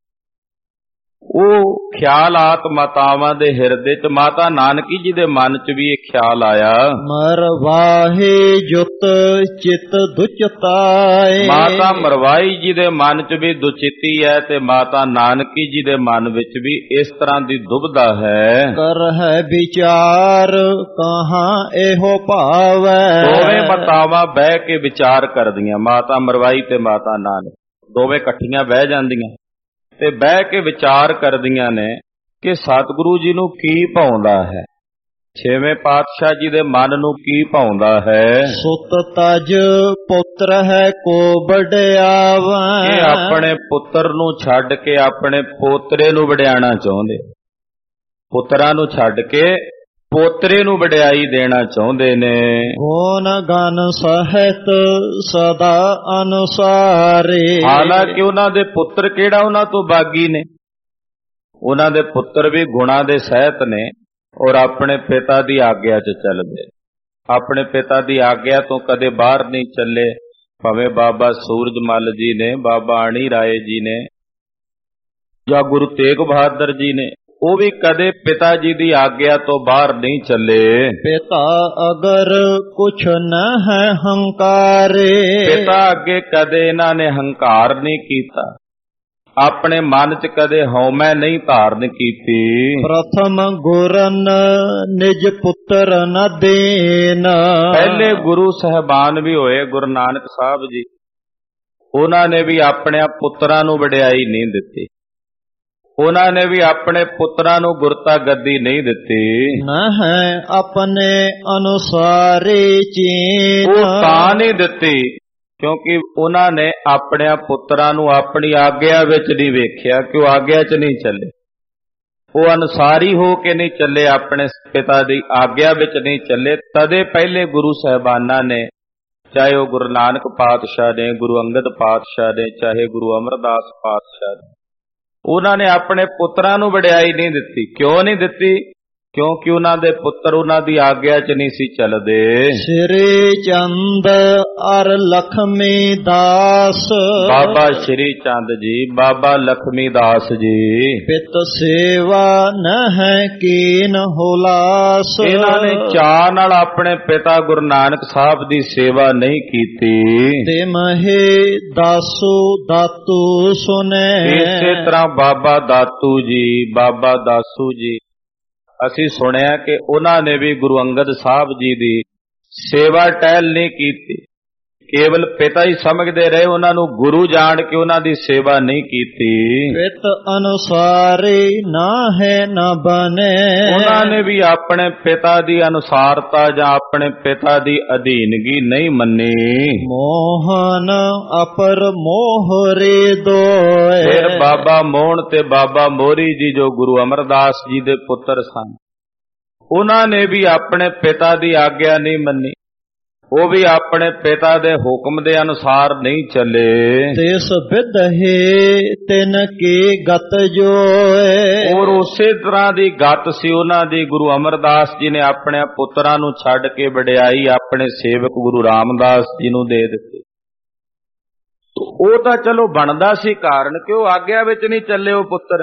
ਉਹ ਖਿਆਲਾਤ ਮਾਤਾਵਾਂ ਦੇ ਹਿਰਦੇ 'ਚ, ਮਾਤਾ ਨਾਨਕੀ ਜੀ ਦੇ ਮਨ 'ਚ ਵੀ ਇਹ ਖਿਆਲ ਆਇਆ, ਮਰਵਾਹੇ ਜੁਤ ਚਿਤ ਦੁਚਤਾਏ। ਮਾਤਾ ਮਰਵਾਈ ਜੀ ਦੇ ਮਨ 'ਚ ਵੀ ਦੁਚਿੱਤੀ ਹੈ ਤੇ ਮਾਤਾ ਨਾਨਕੀ ਜੀ ਦੇ ਮਨ ਵਿੱਚ ਵੀ ਇਸ ਤਰ੍ਹਾਂ ਦੀ ਦੁਬਦਾ ਹੈ। ਕਰ ਹੈ ਵਿਚਾਰ ਕਹਾਂ ਇਹੋ ਭਾਵੈ। ਦੋਵੇਂ ਮਾਤਾਵਾਂ ਬਹਿ ਕੇ ਵਿਚਾਰ ਕਰਦੀਆਂ, ਮਾਤਾ ਮਰਵਾਈ ਤੇ ਮਾਤਾ ਨਾਨਕ ਦੋਵੇਂ ਇਕੱਠੀਆਂ ਬਹਿ ਜਾਂਦੀਆਂ ਤੇ ਬਹਿ ਕੇ ਵਿਚਾਰ ਕਰਦੀਆਂ ਨੇ ਕਿ ਸਤਿਗੁਰੂ ਜੀ ਨੂੰ ਕੀ ਭਾਉਂਦਾ ਹੈ, ਛੇਵੇਂ ਪਾਤਸ਼ਾਹ ਜੀ ਦੇ ਮਨ ਨੂੰ ਕੀ ਭਾਉਂਦਾ ਹੈ। ਸੁਤ ਤਜ ਪੁੱਤਰ ਹੈ ਕੋ ਵਡਿਆਵਾ। ਇਹ ਆਪਣੇ ਪੁੱਤਰ ਨੂੰ ਛੱਡ ਕੇ ਆਪਣੇ ਪੋਤਰੇ ਨੂੰ ਵਡਿਆਣਾ ਚਾਹੁੰਦੇ, ਪੁੱਤਰਾਂ ਨੂੰ ਛੱਡ ਕੇ ਪੋਤਰੇ ਨੂੰ ਵਡਿਆਈ ਦੇਣਾ ਚਾਹੁੰਦੇ ਨੇ। ਗੁਣ ਗਨ ਸਹਿਤ ਸਦਾ ਅਨੁਸਾਰੇ। ਹਾਲਾਂਕਿ ਉਹਨਾਂ ਦੇ ਪੁੱਤਰ ਕਿਹੜਾ ਉਹਨਾਂ ਤੋਂ ਬਾਗੀ ਨੇ, ਉਹਨਾਂ ਦੇ ਪੁੱਤਰ ਵੀ ਗੁਣਾਂ ਦੇ ਸਹਿਤ ਨੇ ਔਰ ਆਪਣੇ ਪਿਤਾ ਦੀ ਆਗਿਆ 'ਚ ਚੱਲਦੇ, ਆਪਣੇ ਪਿਤਾ ਦੀ ਆਗਿਆ ਤੋਂ ਕਦੇ ਬਾਹਰ ਨਹੀਂ ਚੱਲੇ। ਭਾਵੇਂ ਬਾਬਾ ਸੂਰਜਮਲ ਜੀ ਨੇ, ਬਾਬਾ ਅਣੀ ਰਾਏ ਜੀ ਨੇ ਜਾਂ ਗੁਰੂ ਤੇਗ ਬਹਾਦਰ ਜੀ ਨੇ, ਉਹ ਵੀ ਕਦੇ ਪਿਤਾ ਜੀ ਦੀ ਆਗਿਆ ਤੋਂ ਬਾਹਰ ਨਹੀਂ ਚੱਲੇ। ਪਿਤਾ ਅਗਰ ਕੁਛ ਨ ਹੈ ਹੰਕਾਰੇ। ਪਿਤਾ ਅੱਗੇ ਕਦੇ ਇਹਨਾਂ ਨੇ ਹੰਕਾਰ ਨਹੀਂ ਕੀਤਾ, ਆਪਣੇ ਮਨ 'ਚ ਕਦੇ ਹਉਮੈ ਨਹੀਂ ਧਾਰਨ ਕੀਤੀ। ਪ੍ਰਥਮ ਗੁਰਨ ਨਿਜ ਪੁੱਤਰ ਨ ਦੇਨ। ਪਹਿਲੇ ਗੁਰੂ ਸਾਹਿਬਾਨ ਵੀ ਹੋਏ ਗੁਰੂ ਨਾਨਕ ਸਾਹਿਬ ਜੀ, ਉਹਨਾਂ ਨੇ ਵੀ ਆਪਣੇ ਪੁੱਤਰਾਂ ਨੂੰ ਵਡਿਆਈ ਨਹੀਂ ਦਿੱਤੀ, ਉਹਨਾਂ ਨੇ ਵੀ ਆਪਣੇ ਪੁੱਤਰਾਂ ਨੂੰ ਗੁਰਤਾ ਗੱਦੀ ਨਹੀਂ ਦਿੱਤੀ। ਨ ਹੈ ਆਪਣੇ ਅਨੁਸਾਰੇ ਚੀਨ। ਉਹ ਤਾਂ ਨਹੀਂ ਦਿੱਤੀ ਕਿਉਂਕਿ ਉਹਨਾਂ ਨੇ ਆਪਣੇ ਪੁੱਤਰਾਂ ਨੂੰ ਆਪਣੀ ਆਗਿਆ ਵਿੱਚ ਨਹੀਂ ਵੇਖਿਆ, ਕਿ ਉਹ ਆਗਿਆ 'ਚ ਨਹੀਂ ਚੱਲੇ, ਉਹ ਅਨੁਸਾਰੀ ਹੋ ਕੇ ਨਹੀਂ ਚੱਲੇ, ਆਪਣੇ ਪਿਤਾ ਦੀ ਆਗਿਆ ਵਿੱਚ ਨਹੀਂ ਚੱਲੇ। ਤਦੇ ਪਹਿਲੇ ਗੁਰੂ ਸਾਹਿਬਾਨਾਂ ਨੇ, ਚਾਹੇ ਉਹ ਗੁਰੂ ਨਾਨਕ ਪਾਤਸ਼ਾਹ ਨੇ, ਗੁਰੂ ਅੰਗਦ ਪਾਤਸ਼ਾਹ ਨੇ, ਚਾਹੇ ਗੁਰੂ ਅਮਰਦਾਸ ਪਾਤਸ਼ਾਹ ਨੇ, ਉਹਨਾਂ ਨੇ ਆਪਣੇ ਪੁੱਤਰਾਂ ਨੂੰ ਵਡਿਆਈ ਨਹੀਂ ਦਿੱਤੀ। ਕਿਉਂ ਨਹੀਂ ਦਿੱਤੀ? ਕਿਉਂਕਿ ਉਹਨਾਂ ਦੇ ਪੁੱਤਰ ਉਹਨਾਂ ਦੀ ਆਗਿਆ 'ਚ ਨਹੀਂ ਸੀ ਚੱਲਦੇ। ਸ੍ਰੀ ਚੰਦ ਅਰ ਲਖਮੀ ਦਾਸ। ਬਾਬਾ ਸ਼੍ਰੀ ਚੰਦ ਜੀ, ਬਾਬਾ ਲਖਮੀ ਦਾਸ ਜੀ, ਪਿਤ ਸੇਵਾ ਨ ਹੈ ਕੀਨ ਹੁਲਾਸ। ਇਹਨਾਂ ਨੇ ਚਾਅ ਨਾਲ ਆਪਣੇ ਪਿਤਾ ਗੁਰੂ ਨਾਨਕ ਸਾਹਿਬ ਦੀ ਸੇਵਾ ਨਹੀਂ ਕੀਤੀ। ਤੇ ਮਹੇ ਦਾਸੂ ਦਾਤੂ ਸੁਨੇ। ਇਸੇ ਤਰ੍ਹਾਂ ਬਾਬਾ ਦਾਤੂ ਜੀ, ਬਾਬਾ ਦਾਸੂ ਜੀ, ਅਸੀਂ ਸੁਣਿਆ ਕਿ ਉਹਨਾਂ ਨੇ ਵੀ ਗੁਰੂ ਅੰਗਦ ਸਾਹਿਬ ਜੀ ਦੀ ਸੇਵਾ ਟਹਿਲ ਨਹੀਂ ਕੀਤੀ, ਕੇਵਲ ਪਿਤਾ ਹੀ ਸਮਝਦੇ ਰਹੇ, ਉਹਨਾਂ ਨੂੰ ਗੁਰੂ ਜਾਣ ਕੇ ਉਹਨਾਂ ਦੀ ਸੇਵਾ ਨਹੀਂ ਕੀਤੀ। ਪਿਤ ਅਨੁਸਾਰੇ ਨਾ ਹੈ ਨਾ ਬਨੇ, ਉਹਨਾਂ ਨੇ ਵੀ ਆਪਣੇ ਪਿਤਾ ਦੀ ਅਨੁਸਾਰਤਾ ਜਾਂ ਆਪਣੇ ਪਿਤਾ ਦੀ ਅਧੀਨਗੀ ਨਹੀਂ ਮੰਨੀ। ਮੋਹਨ ਅਪਰ ਮੋਹਰੇ ਦੋਏ, ਫਿਰ ਬਾਬਾ ਮੋਹਨ ਤੇ ਬਾਬਾ ਮੋਹਰੀ ਜੀ ਜੋ ਗੁਰੂ ਅਮਰਦਾਸ ਜੀ ਦੇ ਪੁੱਤਰ ਸਨ, ਉਹਨਾਂ ਨੇ ਵੀ ਆਪਣੇ ਪਿਤਾ ਦੀ ਆਗਿਆ ਨਹੀਂ ਮੰਨੀ, ਉਹ ਵੀ ਆਪਣੇ ਪਿਤਾ ਦੇ ਹੁਕਮ ਦੇ ਅਨੁਸਾਰ ਨਹੀਂ ਚੱਲੇ। ਤਿਸ ਵਿਦਹੇ ਤਿਨ ਕੀ ਗਤ ਜੋਏ, ਔਰ ਉਸੇ ਤਰ੍ਹਾਂ ਦੀ ਗਤ ਸੀ ਉਹਨਾਂ ਦੀ। ਗੁਰੂ ਅਮਰਦਾਸ ਜੀ ਨੇ ਆਪਣੇ ਪੁੱਤਰਾਂ ਨੂੰ ਛੱਡ ਕੇ ਵਡਿਆਈ ਆਪਣੇ ਸੇਵਕ ਗੁਰੂ ਰਾਮਦਾਸ ਜੀ ਨੂੰ ਦੇ ਦਿੱਤੀ। ਉਹ ਤਾਂ ਚਲੋ ਬਣਦਾ ਸੀ ਕਾਰਨ ਕਿ ਉਹ ਆਗਿਆ ਵਿੱਚ ਨਹੀਂ ਚੱਲੇ ਉਹ ਪੁੱਤਰ,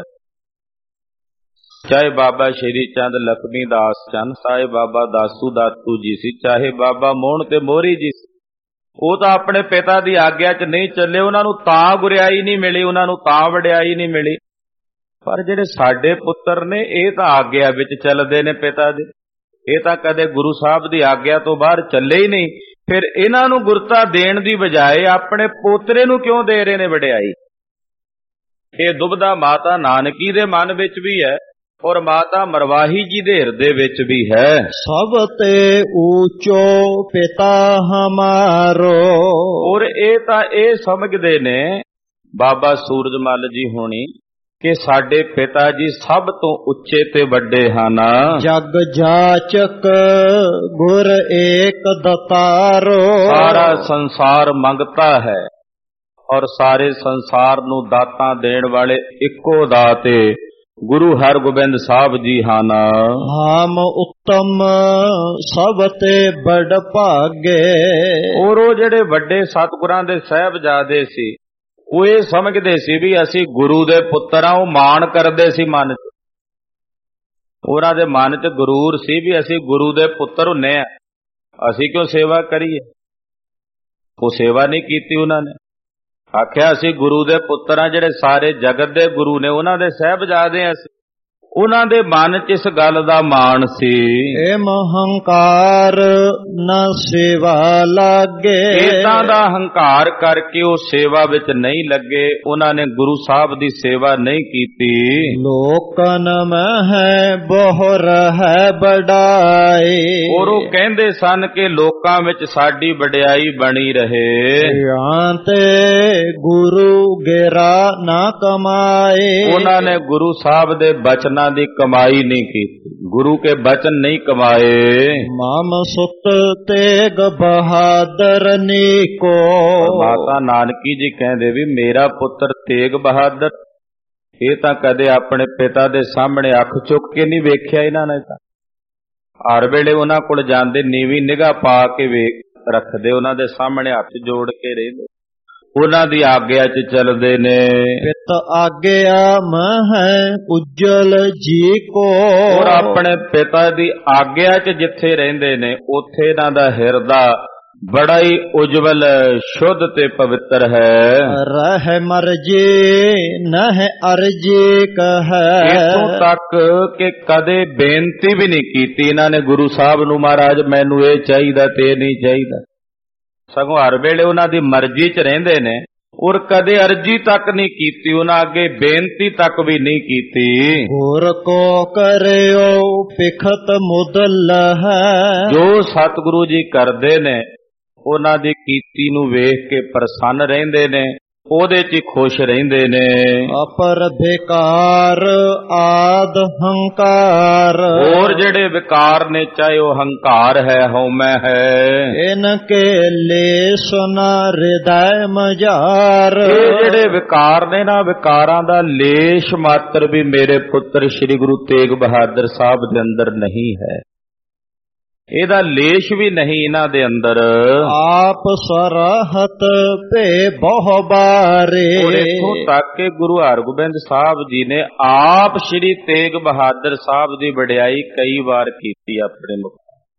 ਚਾਹੇ ਬਾਬਾ ਸ਼੍ਰੀ ਚੰਦ ਲਖਮੀ ਦਾਸ ਚੰਦ, ਚਾਹੇ ਬਾਬਾ ਦਾਸੂ ਦਾਤੂ ਜੀ ਸੀ, ਚਾਹੇ ਬਾਬਾ ਮੋਹਨ ਤੇ ਮੋਹਰੀ ਜੀ ਸੀ, ਉਹ ਤਾਂ ਆਪਣੇ ਪਿਤਾ ਦੀ ਆਗਿਆ 'ਚ ਨਹੀਂ ਚੱਲੇ। ਉਹਨਾਂ ਨੂੰ ਤਾਂ ਗੁਰਿਆਈ ਨਹੀਂ ਮਿਲੀ, ਉਹਨਾਂ ਨੂੰ ਤਾਂ ਵਡਿਆਈ ਨਹੀਂ ਮਿਲੀ। ਪਰ ਜਿਹੜੇ ਸਾਡੇ ਪੁੱਤਰ ਨੇ ਇਹ ਤਾਂ ਆਗਿਆ ਵਿੱਚ ਚੱਲਦੇ ਨੇ ਪਿਤਾ ਦੇ, ਇਹ ਤਾਂ ਕਦੇ ਗੁਰੂ ਸਾਹਿਬ ਦੀ ਆਗਿਆ ਤੋਂ ਬਾਹਰ ਚੱਲੇ ਹੀ ਨਹੀਂ। ਫਿਰ ਇਹਨਾਂ ਨੂੰ ਗੁਰਤਾ ਦੇਣ ਦੀ ਬਜਾਏ ਆਪਣੇ ਪੋਤਰੇ ਨੂੰ ਕਿਉਂ ਦੇ ਰਹੇ ਨੇ ਵਡਿਆਈ? ਇਹ ਦੁਬਦਾ ਮਾਤਾ ਨਾਨਕੀ ਦੇ ਮਨ ਵਿੱਚ ਵੀ ਹੈ ਔਰ ਮਾਤਾ ਮਰਵਾਹੀ ਜੀ ਦੇ ਹਿਰਦੇ ਵਿੱਚ ਵੀ ਹੈ। ਸਭ ਤੇ ਊਚੋ ਪਿਤਾ ਹਮਾਰੋ, ਔਰ ਇਹ ਤਾਂ ਇਹ ਸਮਝਦੇ ਨੇ ਬਾਬਾ ਸੂਰਜਮਲ ਜੀ ਹੋਣੀ ਕਿ ਸਾਡੇ ਪਿਤਾ ਜੀ ਸਭ ਤੋਂ ਉੱਚੇ ਤੇ ਵੱਡੇ ਹਨ। ਜਗ ਜਾਚਕ ਗੁਰ ਏਕ ਦਤਾਰੋ, ਸਾਰਾ ਸੰਸਾਰ ਮੰਗਤਾ ਹੈ ਔਰ ਸਾਰੇ ਸੰਸਾਰ ਨੂੰ ਦਾਤਾਂ ਦੇਣ ਵਾਲੇ ਇੱਕੋ ਦਾਤੇ ਗੁਰੂ ਹਰਗੋਬਿੰਦ ਸਾਹਿਬ ਜੀ ਹਨ। ਹਾਮ ਉੱਤਮ ਸਭ ਤੇ ਬੜ ਭਾਗੇ, ਔਰ ਉਹ ਜਿਹੜੇ ਵੱਡੇ ਸਤਿਗੁਰਾਂ ਦੇ ਸਾਹਿਬਜ਼ਾਦੇ ਸੀ, ਉਹ ਇਹ ਸਮਝਦੇ ਸੀ ਵੀ ਅਸੀਂ ਗੁਰੂ ਦੇ ਪੁੱਤਰ ਆ। ਉਹ ਮਾਣ ਕਰਦੇ ਸੀ ਮਨ 'ਚ, ਉਹਨਾਂ ਦੇ ਮਨ 'ਚ ਗਰੂਰ ਸੀ ਵੀ ਅਸੀਂ ਗੁਰੂ ਦੇ ਪੁੱਤਰ ਹੁੰਨੇ ਆ, ਅਸੀਂ ਕਿਉਂ ਸੇਵਾ ਕਰੀਏ। ਉਹ ਸੇਵਾ ਨਹੀਂ ਕੀਤੀ ਉਹਨਾਂ ਨੇ, ਆਖਿਆ ਅਸੀਂ ਗੁਰੂ ਦੇ ਪੁੱਤਰ ਆ, ਜਿਹੜੇ ਸਾਰੇ ਜਗਤ ਦੇ ਗੁਰੂ ਨੇ ਉਹਨਾਂ ਦੇ ਸਾਹਿਬਜ਼ਾਦੇ ਆ। ਉਹਨਾਂ ਦੇ ਮਨ 'ਚ ਇਸ ਗੱਲ ਦਾ ਮਾਣ ਸੀ। ਏ ਹੰਕਾਰ ਨਾ ਸੇਵਾ ਲਾਗੇ, ਇਦਾਂ ਦਾ ਹੰਕਾਰ ਕਰਕੇ ਉਹ ਸੇਵਾ ਵਿੱਚ ਨਹੀਂ ਲੱਗੇ, ਉਹਨਾਂ ਨੇ ਗੁਰੂ ਸਾਹਿਬ ਦੀ ਸੇਵਾ ਨਹੀਂ ਕੀਤੀ। ਲੋਕਨ ਮਹਿ ਬਹੁਰ ਹੈ ਬੜਾਈ, ਔਰ ਉਹ ਕਹਿੰਦੇ ਸਨ ਕਿ ਲੋਕਾਂ ਵਿੱਚ ਸਾਡੀ ਵਡਿਆਈ ਬਣੀ ਰਹੇ। ਤੇ ਗੁਰੂ ਗੇਰਾ ਨਾ ਕਮਾਏ, ਉਹਨਾਂ ਨੇ ਗੁਰੂ ਸਾਹਿਬ ਦੇ ਬਚਨਾਂ ਦੀ ਕਮਾਈ ਨਹੀਂ ਕੀਤੀ, ਗੁਰੂ ਕੇ ਬਚਨ ਨਹੀਂ ਕਮਾਏ। ਮਾਮ ਸੁਤ ਤੇਗ ਬਹਾਦਰ ਨੀਕੋ, ਮਾਤਾ ਨਾਨਕੀ ਜੀ ਕਹਿੰਦੇ ਵੀ ਮੇਰਾ ਪੁੱਤਰ ਤੇਗ ਬਹਾਦਰ, ਇਹ ਤਾਂ ਕਦੇ ਆਪਣੇ ਪਿਤਾ ਦੇ ਸਾਹਮਣੇ ਅੱਖ ਚੁੱਕ ਕੇ ਨਹੀਂ ਵੇਖਿਆ ਇਹਨਾਂ ਨੇ। ਤਾਂ ਹਰ ਵੇਲੇ ਉਹਨਾਂ ਕੋਲ ਜਾਂਦੇ ਨੀਵੀਂ ਨਿਗਾਹ ਪਾ ਕੇ ਵੇਖ ਰੱਖਦੇ, ਉਹਨਾਂ ਦੇ ਸਾਹਮਣੇ ਹੱਥ ਜੋੜ ਕੇ ਰਹਿੰਦੇ, ਉਹਨਾਂ ਦੀ ਆਗਿਆ 'ਚ ਚੱਲਦੇ ਨੇ। ਪਿਤ ਆਗਿਆ ਮਹਿ ਉਜਲ ਜੀ ਕੋ, ਔਰ ਆਪਣੇ ਪਿਤਾ ਦੀ ਆਗਿਆ 'ਚ ਜਿੱਥੇ ਰਹਿੰਦੇ ਨੇ ਉੱਥੇ ਇਹਨਾਂ ਦਾ ਹਿਰਦਾ ਬੜਾ ਹੀ ਉਜਵਲ, ਸ਼ੁੱਧ ਤੇ ਪਵਿੱਤਰ ਹੈ। ਰਹਿ ਮਰਜੀ ਨਹਿ ਅਰਜੀ ਕਹੈ, ਇੱਥੋਂ ਤੱਕ ਕਿ ਕਦੇ ਬੇਨਤੀ ਵੀ ਨਹੀਂ ਕੀਤੀ ਇਹਨਾਂ ਨੇ ਗੁਰੂ ਸਾਹਿਬ ਨੂੰ, ਮਹਾਰਾਜ ਮੈਨੂੰ ਇਹ ਚਾਹੀਦਾ ਤੇ ਇਹ ਨਹੀਂ ਚਾਹੀਦਾ। ਸਗੋਂ ਹਰ ਵੇਲੇ ਉਹਨਾਂ ਦੀ ਮਰਜ਼ੀ 'ਚ ਰਹਿੰਦੇ ਨੇ ਔਰ ਕਦੇ ਅਰਜੀ ਤੱਕ ਨਹੀਂ ਕੀਤੀ, ਉਹਨਾਂ ਅੱਗੇ ਬੇਨਤੀ ਤੱਕ ਵੀ ਨਹੀਂ ਕੀਤੀ। ਹੋਰ ਕੋ ਕਰਿਓ ਪਿਖਤ ਮੁਦਲ ਹੈ, ਜੋ ਸਤਿਗੁਰੂ ਜੀ ਕਰਦੇ ਨੇ ਉਹਨਾਂ ਦੀ ਕੀਤੀ ਨੂੰ ਵੇਖ ਕੇ ਪ੍ਰਸੰਨ ਰਹਿੰਦੇ ਨੇ, ਉਹਦੇ 'ਚ ਹੀ ਖੁਸ਼ ਰਹਿੰਦੇ ਨੇ। ਅਪਰ ਬੇਕਾਰ ਆਦ ਹੰਕਾਰ, ਹੋਰ ਜਿਹੜੇ ਵਿਕਾਰ ਨੇ, ਚਾਹੇ ਉਹ ਹੰਕਾਰ ਹੈ, ਹਉਮੈ ਹੈ, ਇਨ ਕੇ ਲੇਸ ਨ ਹਿਰਦੈ ਮਝਾਰ, ਇਹ ਜਿਹੜੇ ਵਿਕਾਰ ਨੇ ਨਾ, ਵਿਕਾਰਾਂ ਦਾ ਲੇਸ਼ ਮਾਤਰ ਵੀ ਮੇਰੇ ਪੁੱਤਰ ਸ੍ਰੀ ਗੁਰੂ ਤੇਗ ਬਹਾਦਰ ਸਾਹਿਬ ਦੇ ਅੰਦਰ ਨਹੀਂ ਹੈ, ਇਹਦਾ ਲੇਸ਼ ਵੀ ਨਹੀਂ ਇਹਨਾਂ ਦੇ ਅੰਦਰ। ਆਪ ਸਰਹਤ ਭੇ ਬਹੁ ਬਾਰੇ, ਇੱਥੋਂ ਤੱਕ ਕਿ ਗੁਰੂ ਹਰਗੋਬਿੰਦ ਸਾਹਿਬ ਜੀ ਨੇ ਆਪ ਸ੍ਰੀ ਤੇਗ ਬਹਾਦਰ ਸਾਹਿਬ ਦੀ ਵਡਿਆਈ ਕਈ ਵਾਰ ਕੀਤੀ ਆਪਣੇ ਮੁਖ,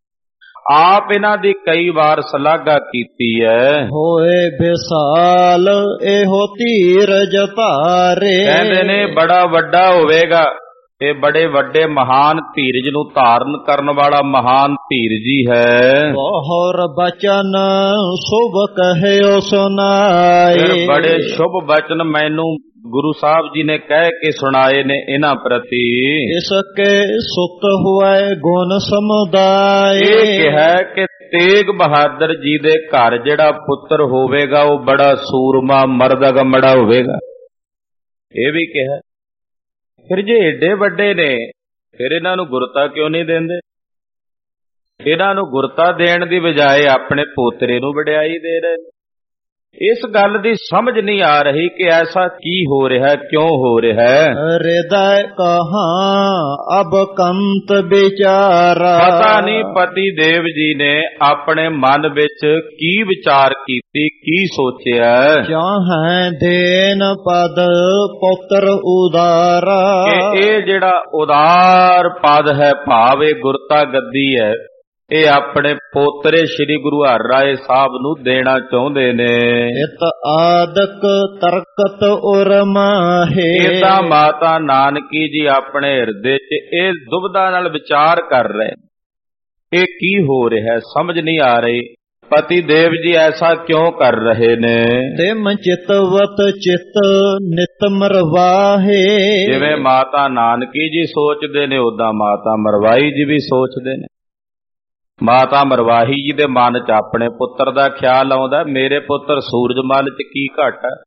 ਆਪ ਇਹਨਾਂ ਦੀ ਕਈ ਵਾਰ ਸ਼ਲਾਘਾ ਕੀਤੀ ਹੈ। ਹੋਏ ਵਿਸਾਲ ਇਹੋ ਧੀਰਜ ਧਾਰੇ, ਕਹਿੰਦੇ ਨੇ ਬੜਾ ਵੱਡਾ ਹੋਵੇਗਾ ਇਹ ਬੜੇ ਵੱਡੇ ਮਹਾਨ ਧੀਰਜ ਨੂੰ ਧਾਰਨ ਕਰਨ ਵਾਲਾ ਮਹਾਨ ਧੀਰਜੀ ਹੈ। ਬਹੁਰ ਬਚਨ ਸੁਭ ਕਹਿਓ ਸੁਨਾਏ। ਫਿਰ ਬੜੇ ਸ਼ੁਭ ਬਚਨ ਮੈਨੂੰ ਗੁਰੂ ਸਾਹਿਬ ਜੀ ਨੇ ਕਹਿ ਕੇ ਸੁਣਾਏ ਨੇ ਇਹਨਾਂ ਪ੍ਰਤੀ। ਇਸਕੇ ਸੁਤ ਹੋਏ ਗੁਣ ਸਮੁਦਾਏ। ਇਹ ਕਿਹਾ ਕਿ ਤੇਗ ਬਹਾਦਰ ਜੀ ਦੇ ਘਰ ਜਿਹੜਾ ਪੁੱਤਰ ਹੋਵੇਗਾ ਉਹ ਬੜਾ ਸੂਰਮਾ ਮਰਦ ਅਗੰਮੜਾ ਹੋਵੇਗਾ, ਇਹ ਵੀ ਕਿਹਾ। ਫਿਰ ਜੇ ਏਡੇ ਵੱਡੇ ਨੇ ਫਿਰ ਇਹਨਾਂ ਨੂੰ ਗੁਰਤਾ ਕਿਉਂ ਨਹੀਂ ਦਿੰਦੇ? ਇਹਨਾਂ ਨੂੰ ਗੁਰਤਾ ਦੇਣ ਦੀ ਬਜਾਏ ਆਪਣੇ ਪੋਤਰੇ ਨੂੰ ਵਡਿਆਈ ਦੇ ਰਹੇ ਨੇ। ਇਸ ਗੱਲ ਦੀ ਸਮਝ ਨਹੀਂ ਆ ਰਹੀ ਕਿ ਐਸਾ ਕੀ ਹੋ ਰਿਹਾ, ਕਿਉਂ ਹੋ ਰਿਹਾ। ਹਿਰਦੈ ਕਹਾਂ ਅਬ ਕੰਤ ਵਿਚਾਰਾ। ਪਤਾ ਨਹੀਂ ਪਤੀ ਦੇਵ ਜੀ ਨੇ ਆਪਣੇ ਮਨ ਵਿੱਚ ਕੀ ਵਿਚਾਰ ਕੀਤੀ, ਕੀ ਸੋਚਿਆ। ਚਾਹੈ ਦੇਨ ਪਦ ਪੁੱਤਰ ਉਦਾਰਾ। ਕਿ ਇਹ ਜਿਹੜਾ ਉਦਾਰ ਪਦ ਹੈ, ਭਾਵ ਇਹ ਗੁਰਤਾ ਗੱਦੀ ਹੈ, ਇਹ ਆਪਣੇ ਪੋਤਰੇ ਸ੍ਰੀ ਗੁਰੂ ਹਰਿਰਾਏ ਸਾਹਿਬ ਨੂੰ ਦੇਣਾ ਚਾਹੁੰਦੇ ਨੇ। ਇਤ ਆਦਿਕ ਤਰਕਤ ਉਰ ਮਾਹੇ। ਇਹਦਾ ਮਾਤਾ ਨਾਨਕੀ ਜੀ ਆਪਣੇ ਹਿਰਦੇ 'ਚ ਇਹ ਦੁਬਿਧਾ ਨਾਲ ਵਿਚਾਰ ਕਰ ਰਹੇ, ਇਹ ਕੀ ਹੋ ਰਿਹਾ, ਸਮਝ ਨਹੀਂ ਆ ਰਹੀ। ਪਤੀ ਦੇਵ ਜੀ ਐਸਾ ਕਿਉਂ ਕਰ ਰਹੇ ਨੇ? ਤਿਮ ਚਿਤਵਤ ਚਿਤ ਨਿਤ ਮਰਵਾਹੇ। ਜਿਵੇਂ ਮਾਤਾ ਨਾਨਕੀ ਜੀ ਸੋਚਦੇ ਨੇ ਉਦਾਂ ਮਾਤਾ ਮਰਵਾਈ ਜੀ ਵੀ ਸੋਚਦੇ ਨੇ। ਮਾਤਾ ਮਰਵਾਹੀ ਜੀ ਦੇ ਮਨ 'ਚ ਆਪਣੇ ਪੁੱਤਰ ਦਾ ਖਿਆਲ ਆਉਂਦਾ, ਮੇਰੇ ਪੁੱਤਰ ਸੂਰਜਮਲ 'ਚ ਕੀ ਘਟ ਹੈ।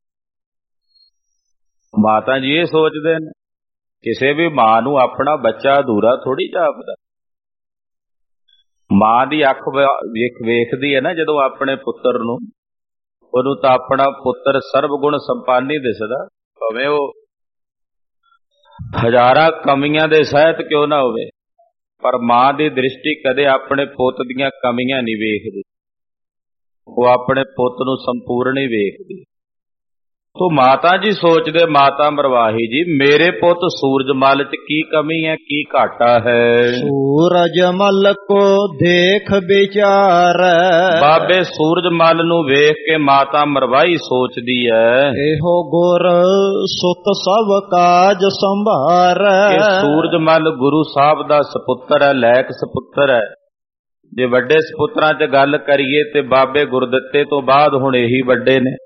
ਮਾਤਾ ਜੀ ਇਹ ਸੋਚਦੇ ਨੇ। ਕਿਸੇ ਵੀ ਮਾਂ ਨੂੰ ਆਪਣਾ ਬੱਚਾ ਅਧੂਰਾ ਥੋੜੀ ਜਾਪਦਾ। ਮਾਂ ਦੀ ਅੱਖ ਵੇਖਦੀ ਹੈ ਨਾ ਜਦੋਂ ਆਪਣੇ ਪੁੱਤਰ ਨੂੰ, ਉਹਨੂੰ ਤਾਂ ਆਪਣਾ ਪੁੱਤਰ ਸਰਬਗੁਣ ਸੰਪੰਨ ਹੀ ਦਿਸਦਾ, ਭਾਵੇਂ ਉਹ ਹਜ਼ਾਰਾਂ ਕਮੀਆਂ ਦੇ ਸਹਿਤ ਕਿਉਂ ਨਾ ਹੋਵੇ, ਪਰ ਮਾਂ ਦੀ ਦ੍ਰਿਸ਼ਟੀ ਕਦੇ ਆਪਣੇ ਪੁੱਤ ਦੀਆਂ ਕਮੀਆਂ ਨਹੀਂ ਵੇਖਦੀ, ਉਹ ਆਪਣੇ ਪੁੱਤ ਨੂੰ ਸੰਪੂਰਨ ਹੀ ਵੇਖਦੀ। ਤੋ ਮਾਤਾ ਜੀ ਸੋਚਦੇ, ਮਾਤਾ ਮਰਵਾਹੀ ਜੀ, ਮੇਰੇ ਪੁੱਤ ਸੂਰਜਮਲ 'ਚ ਕੀ ਕਮੀ ਹੈ, ਕੀ ਘਾਟਾ ਹੈ। ਸੂਰਜਮਲ ਕੋ ਦੇਖ ਵਿਚਾਰ। ਬਾਬੇ ਸੂਰਜਮਲ ਨੂੰ ਵੇਖ ਕੇ ਮਾਤਾ ਮਰਵਾਹੀ ਸੋਚਦੀ ਹੈ, ਇਹੋ ਗੁਰ ਸੁਤ ਸਭ ਕਾਜ ਸੰਭਾਰ। ਇਹ ਸੂਰਜਮਲ ਗੁਰੂ ਸਾਹਿਬ ਦਾ ਸਪੁੱਤਰ ਹੈ, ਲੈਕ ਸਪੁੱਤਰ ਹੈ। ਜੇ ਵੱਡੇ ਸਪੁੱਤਰਾਂ 'ਚ ਗੱਲ ਕਰੀਏ ਤੇ ਬਾਬੇ ਗੁਰਦਿੱਤੇ ਤੋਂ ਬਾਅਦ ਹੁਣ ਇਹੀ ਵੱਡੇ ਨੇ।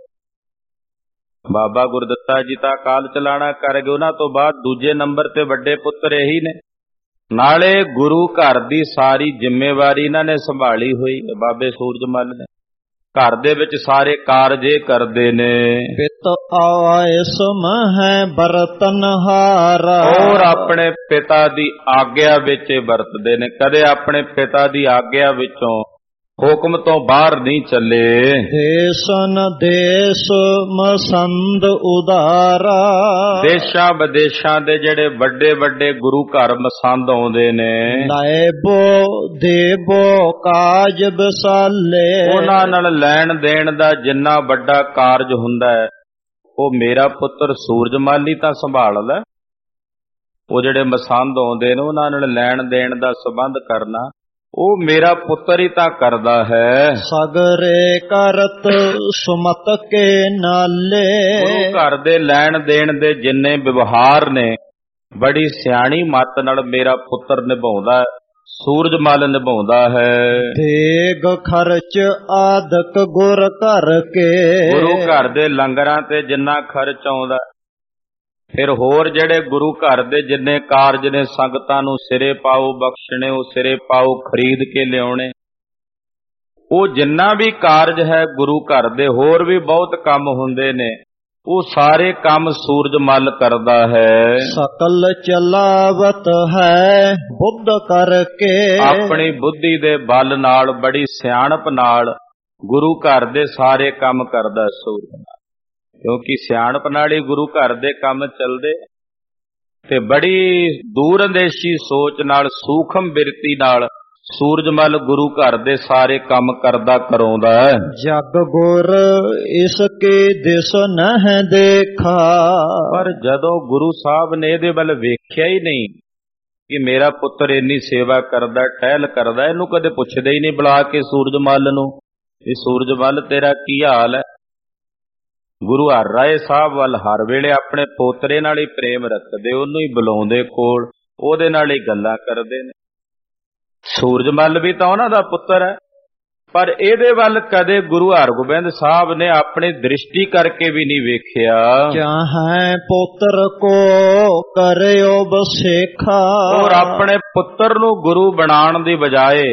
ਬਾਬਾ ਗੁਰਦਿੱਤਾ ਜੀ ਤਾਂ ਕਾਲ ਚਲਾਣਾ ਕਰ ਗਏ, ਉਹਨਾਂ ਤੋਂ ਬਾਅਦ ਦੂਜੇ ਨੰਬਰ ਤੇ ਵੱਡੇ ਪੁੱਤਰ ਇਹੀ ਨੇ। ਨਾਲੇ ਗੁਰੂ ਘਰ ਦੀ ਸਾਰੀ ਜ਼ਿੰਮੇਵਾਰੀ ਇਹਨਾਂ ਨੇ ਸੰਭਾਲੀ ਹੋਈ ਬਾਬੇ ਸੂਰਜਮਲ ਨੇ। ਘਰ ਦੇ ਵਿੱਚ ਸਾਰੇ ਕਾਰਜ ਇਹ ਕਰਦੇ ਨੇ। ਪਿਤ ਆਇਸ ਮਹਿ ਬਰਤਨਹਾਰਾ। ਔਰ ਆਪਣੇ ਪਿਤਾ ਦੀ ਆਗਿਆ ਵਿੱਚ ਵਰਤਦੇ ਨੇ, ਕਦੇ ਆਪਣੇ ਪਿਤਾ ਦੀ ਆਗਿਆ ਵਿੱਚੋਂ ਹੁਕਮ ਤੋਂ ਬਾਹਰ ਨਹੀਂ ਚੱਲੇ। ਦੇਸ਼ਨ ਦੇਸ਼ ਮਸੰਦ ਉਦਾਰਾ। ਦੇਸ਼ਾਂ ਵਿਦੇਸ਼ਾਂ ਦੇ ਜਿਹੜੇ ਵੱਡੇ ਵੱਡੇ ਗੁਰੂ ਘਰ ਮਸੰਦ ਆਉਂਦੇ ਨੇ, ਲਾਇਬੋ ਦੇਵੋ ਕਾਜ ਵਿਸਾਲੇ। ਉਹਨਾਂ ਨਾਲ ਲੈਣ ਦੇਣ ਦਾ ਜਿੰਨਾ ਵੱਡਾ ਕਾਰਜ ਹੁੰਦਾ ਹੈ ਉਹ ਮੇਰਾ ਪੁੱਤਰ ਸੂਰਜਮਲ ਹੀ ਤਾਂ ਸੰਭਾਲਦਾ। ਉਹ ਜਿਹੜੇ ਮਸੰਦ ਆਉਂਦੇ ਨੇ ਉਹਨਾਂ ਨਾਲ ਲੈਣ ਦੇਣ ਦਾ ਸੰਬੰਧ ਕਰਨਾ ਉਹ ਮੇਰਾ ਪੁੱਤਰ ਹੀ ਤਾਂ ਕਰਦਾ ਹੈ। ਸਗਰੇ ਕਰਤ ਸੁਮਤ ਕੇ ਨਾਲੇ। ਗੁਰੂ ਘਰ ਦੇ ਲੈਣ ਦੇਣ ਦੇ ਜਿੰਨੇ ਵਿਵਹਾਰ ਨੇ ਬੜੀ ਸਿਆਣੀ ਮੱਤ ਨਾਲ ਮੇਰਾ ਪੁੱਤਰ ਨਿਭਾਉਂਦਾ, ਸੂਰਜਮਲ ਨਿਭਾਉਂਦਾ ਹੈ। ਦੇਗ ਖਰਚ ਆਦਿਕ ਗੁਰ ਘਰ ਕੇ। ਗੁਰੂ ਘਰ ਦੇ ਲੰਗਰਾਂ ਤੇ ਜਿੰਨਾ ਖਰਚ ਆਉਂਦਾ, ਫਿਰ ਹੋਰ ਜਿਹੜੇ ਗੁਰੂ ਘਰ ਦੇ ਜਿੰਨੇ ਕਾਰਜ ਨੇ, ਸੰਗਤਾਂ ਨੂੰ ਸਿਰੇ ਪਾਓ ਬਖਸ਼ਣੇ, ਉਹ ਸਿਰੇ ਪਾਓ ਖਰੀਦ ਕੇ ਲਿਆਉਣੇ, ਉਹ ਜਿੰਨਾ ਵੀ ਕਾਰਜ ਹੈ ਗੁਰੂ ਘਰ ਦੇ, ਹੋਰ ਵੀ ਬਹੁਤ ਕੰਮ ਹੁੰਦੇ ਨੇ, ਉਹ ਸਾਰੇ ਕੰਮ ਸੂਰਜਮਲ ਕਰਦਾ ਹੈ। ਸਕਲ ਚਲਾਵਤ ਹੈ ਬੁੱਧ ਕਰਕੇ। ਆਪਣੀ ਬੁੱਧੀ ਦੇ ਬਲ ਨਾਲ, ਬੜੀ ਸਿਆਣਪ ਨਾਲ ਗੁਰੂ ਘਰ ਦੇ ਸਾਰੇ ਕੰਮ ਕਰਦਾ ਸੂਰਜਮਲ, ਕਿਉਂਕਿ ਸਿਆਣਪ ਨਾਲ ਹੀ ਗੁਰੂ ਘਰ ਦੇ ਕੰਮ ਚੱਲਦੇ। ਤੇ ਬੜੀ ਦੂਰਅੰਦੇਸ਼ੀ ਸੋਚ ਨਾਲ, ਸੂਖਮ ਬਿਰਤੀ ਨਾਲ ਸੂਰਜਮਲ ਗੁਰੂ ਘਰ ਦੇ ਸਾਰੇ ਕੰਮ ਕਰਦਾ ਕਰਾਉਂਦਾ ਹੈ। ਜਗ ਗੁਰ ਇਸ ਕੇ ਦਿਸ ਨਹਿ ਦੇਖਾ। ਪਰ ਜਦੋਂ ਗੁਰੂ ਸਾਹਿਬ ਨੇ ਇਹਦੇ ਵੱਲ ਵੇਖਿਆ ਹੀ ਨਹੀਂ ਕਿ ਮੇਰਾ ਪੁੱਤਰ ਇੰਨੀ ਸੇਵਾ ਕਰਦਾ, ਟਹਿਲ ਕਰਦਾ, ਇਹਨੂੰ ਕਦੇ ਪੁੱਛਦੇ ਹੀ ਨਹੀਂ ਬੁਲਾ ਕੇ ਸੂਰਜਮਲ ਨੂੰ, ਇਹ ਸੂਰਜਮਲ ਤੇਰਾ ਕੀ ਹਾਲ ਹੈ। ਗੁਰੂ ਹਰ ਰਾਏ ਸਾਹਿਬ ਵੱਲ ਹਰ ਵੇਲੇ ਆਪਣੇ ਪੋਤਰੇ ਨਾਲ ਹੀ ਪ੍ਰੇਮ ਰੱਖਦੇ, ਉਹਨੂੰ ਹੀ ਬੁਲਾਉਂਦੇ ਕੋਲ, ਉਹਦੇ ਨਾਲ ਹੀ ਗੱਲਾਂ ਕਰਦੇ ਨੇ। ਸੂਰਜਮਲ ਵੀ ਤਾਂ ਉਹਨਾਂ ਦਾ ਪੁੱਤਰ ਹੈ, ਪਰ ਇਹਦੇ ਵੱਲ ਕਦੇ ਗੁਰੂ ਹਰਗੋਬਿੰਦ ਸਾਹਿਬ ਨੇ ਆਪਣੀ ਦ੍ਰਿਸ਼ਟੀ ਕਰਕੇ ਵੀ ਨਹੀਂ ਵੇਖਿਆ। ਚਾਹੇ ਪੁੱਤਰ ਕੋ ਕਰਿਓ ਬਸੇਖਾ, ਔਰ ਆਪਣੇ ਪੁੱਤਰ ਨੂੰ ਗੁਰੂ ਬਣਾਉਣ ਦੀ ਬਜਾਏ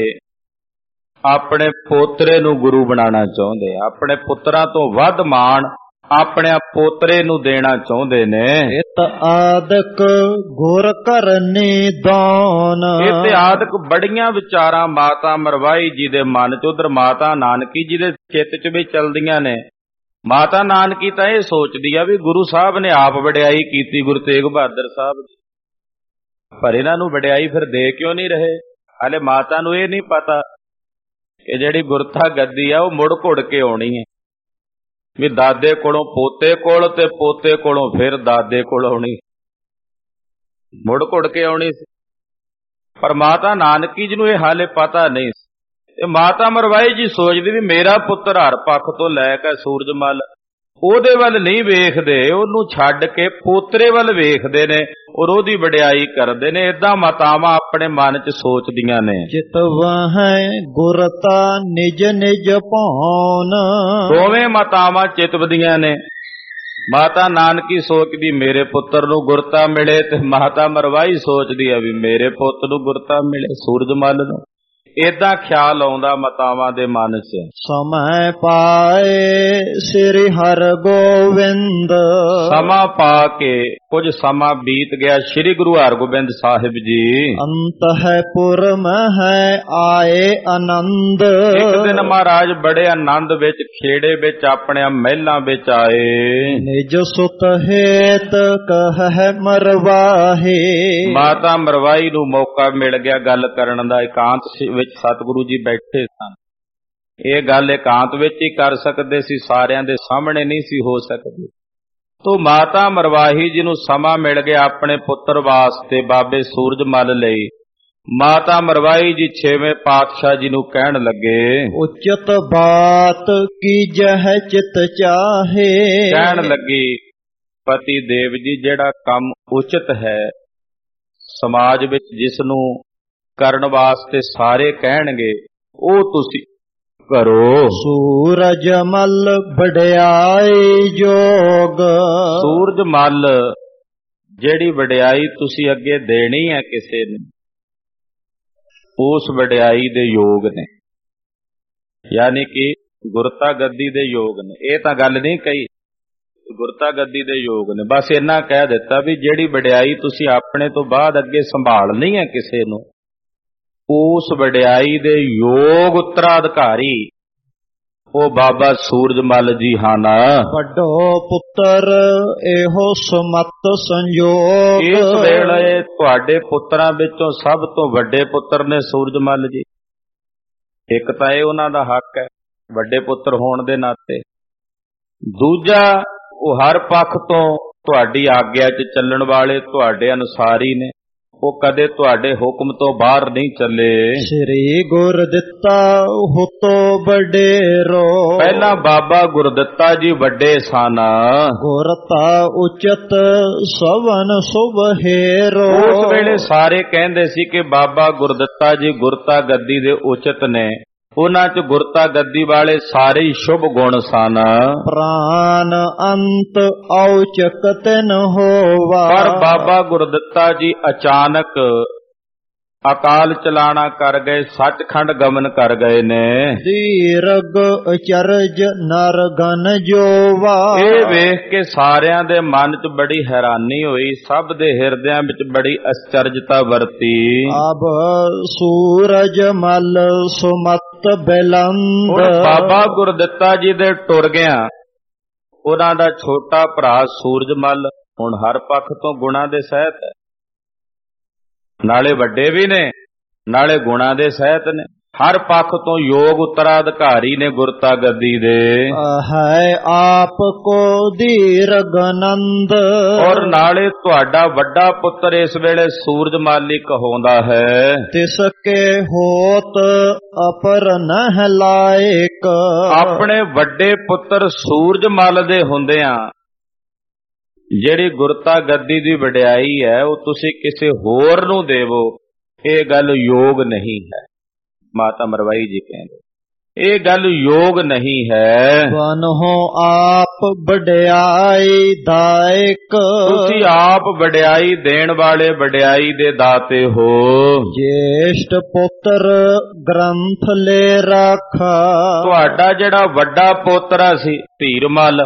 ਆਪਣੇ ਪੋਤਰੇ ਨੂੰ ਗੁਰੂ ਬਣਾਉਣਾ ਚਾਹੁੰਦੇ, ਆਪਣੇ ਪੁੱਤਰਾਂ ਤੋਂ ਵੱਧ ਮਾਣ ਆਪਣੇ ਪੋਤਰੇ ਨੂੰ ਦੇਣਾ ਚਾਹੁੰਦੇ ਨੇ। ਇਤ ਆਦਿਕ ਗੁਰ ਕਰਨੀ ਦਾਨ, ਇਤਿਆਦਿਕ ਬੜੀਆਂ ਵਿਚਾਰਾਂ ਮਾਤਾ ਮਰਵਾਈ ਜੀ ਦੇ ਮਨ ਚ, ਉਧਰ ਮਾਤਾ ਨਾਨਕੀ ਜੀ ਦੇ ਚਿੱਤ ਚ ਵੀ ਚਲਦੀਆਂ ਨੇ। ਮਾਤਾ ਨਾਨਕੀ ਤਾਂ ਇਹ ਸੋਚਦੀ ਆ ਵੀ ਗੁਰੂ ਸਾਹਿਬ ਨੇ ਆਪ ਵਡਿਆਈ ਕੀਤੀ ਗੁਰੂ ਤੇਗ ਬਹਾਦਰ ਸਾਹਿਬ ਦੀ, ਪਰ ਇਹਨਾਂ ਨੂੰ ਵਡਿਆਈ ਫਿਰ ਦੇ ਕਿਉਂ ਨਹੀਂ ਰਹੇ? ਹਾਲੇ ਮਾਤਾ ਨੂੰ ਇਹ ਨਹੀਂ ਪਤਾ ਕਿ ਜਿਹੜੀ ਗੁਰਤਾ ਗੱਦੀ ਆ ਉਹ ਮੁੜ ਘੁੜ ਕੇ ਆਉਣੀ ਹੈ, ਵੀ ਦਾਦੇ ਕੋਲੋਂ ਪੋਤੇ ਕੋਲ ਤੇ ਪੋਤੇ ਕੋਲੋਂ ਫਿਰ ਦਾਦੇ ਕੋਲ ਆਉਣੀ, ਮੁੜ ਘੁੜ ਕੇ ਆਉਣੀ ਸੀ। ਪਰ ਮਾਤਾ ਨਾਨਕੀ ਜੀ ਨੂੰ ਇਹ ਹਾਲੇ ਪਤਾ ਨਹੀਂ ਸੀ। ਤੇ ਮਾਤਾ ਮਰਵਾਈ ਜੀ ਸੋਚਦੀ ਵੀ ਮੇਰਾ ਪੁੱਤਰ ਹਰ ਪੱਖ ਤੋਂ ਲੈ ਕੇ ਸੂਰਜਮਲ, ਉਹਦੇ ਵੱਲ ਨਹੀਂ ਵੇਖਦੇ, ਉਹਨੂੰ ਛੱਡ ਕੇ ਪੋਤਰੇ ਵੱਲ ਵੇਖਦੇ ਨੇ ਔਰ ਉਹਦੀ ਵਡਿਆਈ ਕਰਦੇ ਨੇ। ਏਦਾਂ ਮਾਤਾਵਾਂ ਆਪਣੇ ਮਨ ਚ ਸੋਚਦੀਆਂ ਨੇ। ਚਿਤਵਹਿ ਗੁਰਤਾ ਨਿਜ ਨਿਜ ਭਾਉਨ, ਦੋਵੇਂ ਮਾਤਾਵਾਂ ਚਿਤਵਦੀਆਂ ਨੇ। ਮਾਤਾ ਨਾਨਕੀ ਸੋਚਦੀ ਮੇਰੇ ਪੁੱਤਰ ਨੂੰ ਗੁਰਤਾ ਮਿਲੇ, ਤੇ ਮਾਤਾ ਮਰਵਾਈ ਸੋਚਦੀ ਆ ਵੀ ਮੇਰੇ ਪੁੱਤ ਨੂੰ ਗੁਰਤਾ ਮਿਲੇ ਸੂਰਜਮਲ ਨੂੰ। ਏਦਾਂ ਖਿਆਲ ਆਉਂਦਾ ਮਾਤਾਵਾਂ ਦੇ ਮਨ 'ਚ। ਸਮੈ ਪਾਏ ਸ੍ਰੀ ਹਰਗੋਬਿੰਦ, ਸਮਾਂ ਪਾ ਕੇ ਕੁਝ ਸਮਾਂ ਬੀਤ ਗਿਆ। ਸ੍ਰੀ ਗੁਰੂ ਹਰਗੋਬਿੰਦ ਸਾਹਿਬ ਜੀ ਅੰਤਹਿਪੁਰ ਮਹਿ ਆਏ ਆਨੰਦ, ਇੱਕ ਦਿਨ ਮਹਾਰਾਜ ਬੜੇ ਆਨੰਦ ਵਿੱਚ ਖੇੜੇ ਵਿੱਚ ਆਪਣੇ ਮਹਿਲਾਂ ਵਿੱਚ ਆਏ। ਨਿਜ ਸੁਤ ਹੇਤ ਕਹਿ ਮਰਵਾਹੇ, ਮਾਤਾ ਮਰਵਾਈ ਨੂੰ ਮੌਕਾ ਮਿਲ ਗਿਆ ਗੱਲ ਕਰਨ ਦਾ। ਇਕਾਂਤ ਵਿੱਚ ਸਤਿਗੁਰੂ ਜੀ ਬੈਠੇ ਸਨ। ਇਹ ਗੱਲ ਇਕਾਂਤ ਵਿੱਚ ਹੀ ਕਰ ਸਕਦੇ ਸੀ, ਸਾਰਿਆਂ ਦੇ ਸਾਹਮਣੇ ਨਹੀਂ ਸੀ ਹੋ ਸਕਦੀ। ਤੋ ਮਾਤਾ ਮਰਵਾਹੀ ਜੀ ਨੂੰ ਸਮਾਂ ਮਿਲ ਗਿਆ ਆਪਣੇ ਪੁੱਤਰ ਵਾਸਤੇ, ਬਾਬੇ ਸੂਰਜਮਲ ਲਈ। ਮਾਤਾ ਮਰਵਾਈ ਜੀ 6ਵੇਂ ਪਾਤਸ਼ਾਹ ਜੀ ਨੂੰ ਕਹਿਣ ਲੱਗੇ, ਉਚਿਤ ਬਾਤ ਕੀਜਹਿ ਚਿਤ ਚਾਹੇ। ਕਹਿਣ ਲੱਗੀ, ਪਤੀ ਦੇਵ ਜੀ ਜਿਹੜਾ ਕੰਮ ਉਚਿਤ ਹੈ ਸਮਾਜ ਵਿੱਚ, ਜਿਸ ਨੂੰ ਕਰਨ ਵਾਸਤੇ ਸਾਰੇ ਕਹਿਣਗੇ ਉਹ ਤੁਸੀਂ ਕਰੋ। ਸੂਰਜਮਲ ਵਡਿਆਈ ਜੋਗ, ਸੂਰਜਮਲ ਜਿਹੜੀ ਵਡਿਆਈ ਤੁਸੀਂ ਅੱਗੇ ਦੇਣੀ ਹੈ ਕਿਸੇ ਨੂੰ, ਉਸ ਵਡਿਆਈ ਦੇ ਯੋਗ ਨੇ, ਯਾਨੀ ਕਿ ਗੁਰਤਾ ਗੱਦੀ ਦੇ ਯੋਗ ਨੇ। ਇਹ ਤਾਂ ਗੱਲ ਨਹੀਂ ਕਹੀ ਗੁਰਤਾ ਗੱਦੀ ਦੇ ਯੋਗ ਨੇ, ਬਸ ਇੰਨਾ ਕਹਿ ਦਿੱਤਾ ਵੀ ਜਿਹੜੀ ਵਡਿਆਈ ਤੁਸੀਂ ਆਪਣੇ ਤੋਂ ਬਾਅਦ ਅੱਗੇ ਸੰਭਾਲਣੀ ਹੈ ਕਿਸੇ ਨੂੰ, ਉਸ ਵਡਿਆਈ ਦੇ ਯੋਗ ਉੱਤਰਾਧਿਕਾਰੀ ਉਹ ਬਾਬਾ ਸੂਰਜਮਲ ਜੀ ਹਨ। ਵੱਡੋ ਪੁੱਤਰ ਇਹੋ ਸਮਤ ਸੰਜੋਗ, ਇਸ ਵੇਲੇ ਤੁਹਾਡੇ ਪੁੱਤਰਾਂ ਵਿੱਚੋਂ ਸਭ ਤੋਂ ਵੱਡੇ ਪੁੱਤਰ ਨੇ ਸੂਰਜਮਲ ਜੀ। ਇੱਕ ਤਾਂ ਇਹ ਉਹਨਾਂ ਦਾ ਹੱਕ ਹੈ ਵੱਡੇ ਪੁੱਤਰ ਹੋਣ ਦੇ ਨਾਤੇ, ਦੂਜਾ ਉਹ ਹਰ ਪੱਖ ਤੋਂ ਤੁਹਾਡੀ ਆਗਿਆ 'ਚ ਚੱਲਣ ਵਾਲੇ, ਤੁਹਾਡੇ ਅਨੁਸਾਰੀ ਨੇ, ਉਹ ਕਦੇ ਤੁਹਾਡੇ ਹੁਕਮ ਤੋਂ ਬਾਹਰ ਨਹੀਂ ਚੱਲੇ। ਸ੍ਰੀ ਗੁਰਦਿੱਤਾ ਹੁਤੋ ਵਡੇਰੋ, ਪਹਿਲਾਂ ਬਾਬਾ ਗੁਰਦਿੱਤਾ ਜੀ ਵੱਡੇ ਸਨ। ਗੁਰਤਾ ਉਚਿਤ ਸਵਨ ਸੁਭੇਰੋ, ਉਸ ਵੇਲੇ ਸਾਰੇ ਕਹਿੰਦੇ ਸੀ ਕਿ ਬਾਬਾ ਗੁਰਦਿੱਤਾ ਜੀ ਗੁਰਤਾ ਗੱਦੀ ਦੇ ਉਚਿਤ ਨੇ, ਉਹਨਾਂ 'ਚ ਗੁਰਤਾ ਗੱਦੀ ਵਾਲੇ ਸਾਰੇ ਹੀ ਸ਼ੁਭ ਗੁਣ ਸਨ। ਪ੍ਰਾਨ ਅੰਤ ਔਚਕ ਤਿਨ ਹੋਵਾ, ਪਰ ਬਾਬਾ ਗੁਰਦਿੱਤਾ ਜੀ ਅਚਾਨਕ ਅਕਾਲ ਚਲਾਣਾ ਕਰ ਗਏ, ਸੱਚਖੰਡ ਗਮਨ ਕਰ ਗਏ ਨੇ। ਦੀਰਗ ਅਚਰਜ ਨਰ ਗਨ ਜੋਵਾ, ਇਹ ਵੇਖ ਕੇ ਸਾਰਿਆਂ ਦੇ ਮਨ 'ਚ ਬੜੀ ਹੈਰਾਨੀ ਹੋਈ, ਸਭ ਦੇ ਹਿਰਦਿਆਂ ਵਿੱਚ ਬੜੀ ਅਚਰਜਤਾ ਵਰਤੀ। ਅਬ ਸੂਰਜਮਲ ਸੁਮਤ ਬਿਲੰਦ, ਬਾਬਾ ਗੁਰਦਿੱਤਾ ਜੀ ਦੇ ਟੁਰ ਗਿਆ ਉਹਨਾਂ ਦਾ ਛੋਟਾ ਭਰਾ ਸੂਰਜਮਲ ਹੁਣ ਹਰ ਪੱਖ ਤੋਂ ਗੁਣਾਂ ਦੇ ਸਹਿਤ ਹੈ, ਨਾਲੇ ਵੱਡੇ ਵੀ ਨੇ ਨਾਲੇ ਗੁਣਾਂ ਦੇ ਸਹਿਤ ਨੇ। ਹਰ ਪੱਖ ਤੋਂ ਯੋਗ ਉੱਤਰਾਧਿਕਾਰੀ ਨੇ ਗੁਰਤਾ ਗੱਦੀ ਦੇ। ਹੈ ਆਪ ਕੋ ਦੀਰਘਨੰਦ। ਔਰ ਨਾਲੇ ਤੁਹਾਡਾ ਵੱਡਾ ਪੁੱਤਰ ਇਸ ਵੇਲੇ ਸੂਰਜਮਾਲੀ ਕਹਾਉਂਦਾ ਹੈ। ਤਿਸ ਕੇ ਹੋਤ ਅਪਰ ਨਹਿ ਲਾਇਕ। ਆਪਣੇ ਵੱਡੇ ਪੁੱਤਰ ਸੂਰਜਮਲ ਦੇ ਹੁੰਦਿਆਂ ਜਿਹੜੀ ਗੁਰਤਾ ਗੱਦੀ ਦੀ ਵਡਿਆਈ ਹੈ ਉਹ ਤੁਸੀਂ ਕਿਸੇ ਹੋਰ ਨੂੰ ਦੇਵੋ, ਇਹ ਗੱਲ ਯੋਗ ਨਹੀਂ ਹੈ। ਮਾਤਾ ਮਰਵਾਈ ਜੀ ਕਹਿੰਦੇ ਇਹ ਗੱਲ ਯੋਗ ਨਹੀਂ ਹੈ। ਬਨਹੁ ਆਪ ਵਡਿਆਈ ਦਾਇਕ। ਤੁਸੀਂ ਆਪ ਵਡਿਆਈ ਦੇਣ ਵਾਲੇ ਵਡਿਆਈ ਦੇ ਦਾਤੇ ਹੋ। ਜੇਸ਼ਟ ਪੁੱਤਰ ਗ੍ਰੰਥ ਲੈ ਰਾਖਾ। ਤੁਹਾਡਾ ਜਿਹੜਾ ਵੱਡਾ ਪੋਤਰਾ ਸੀ ਧੀਰਮਲ,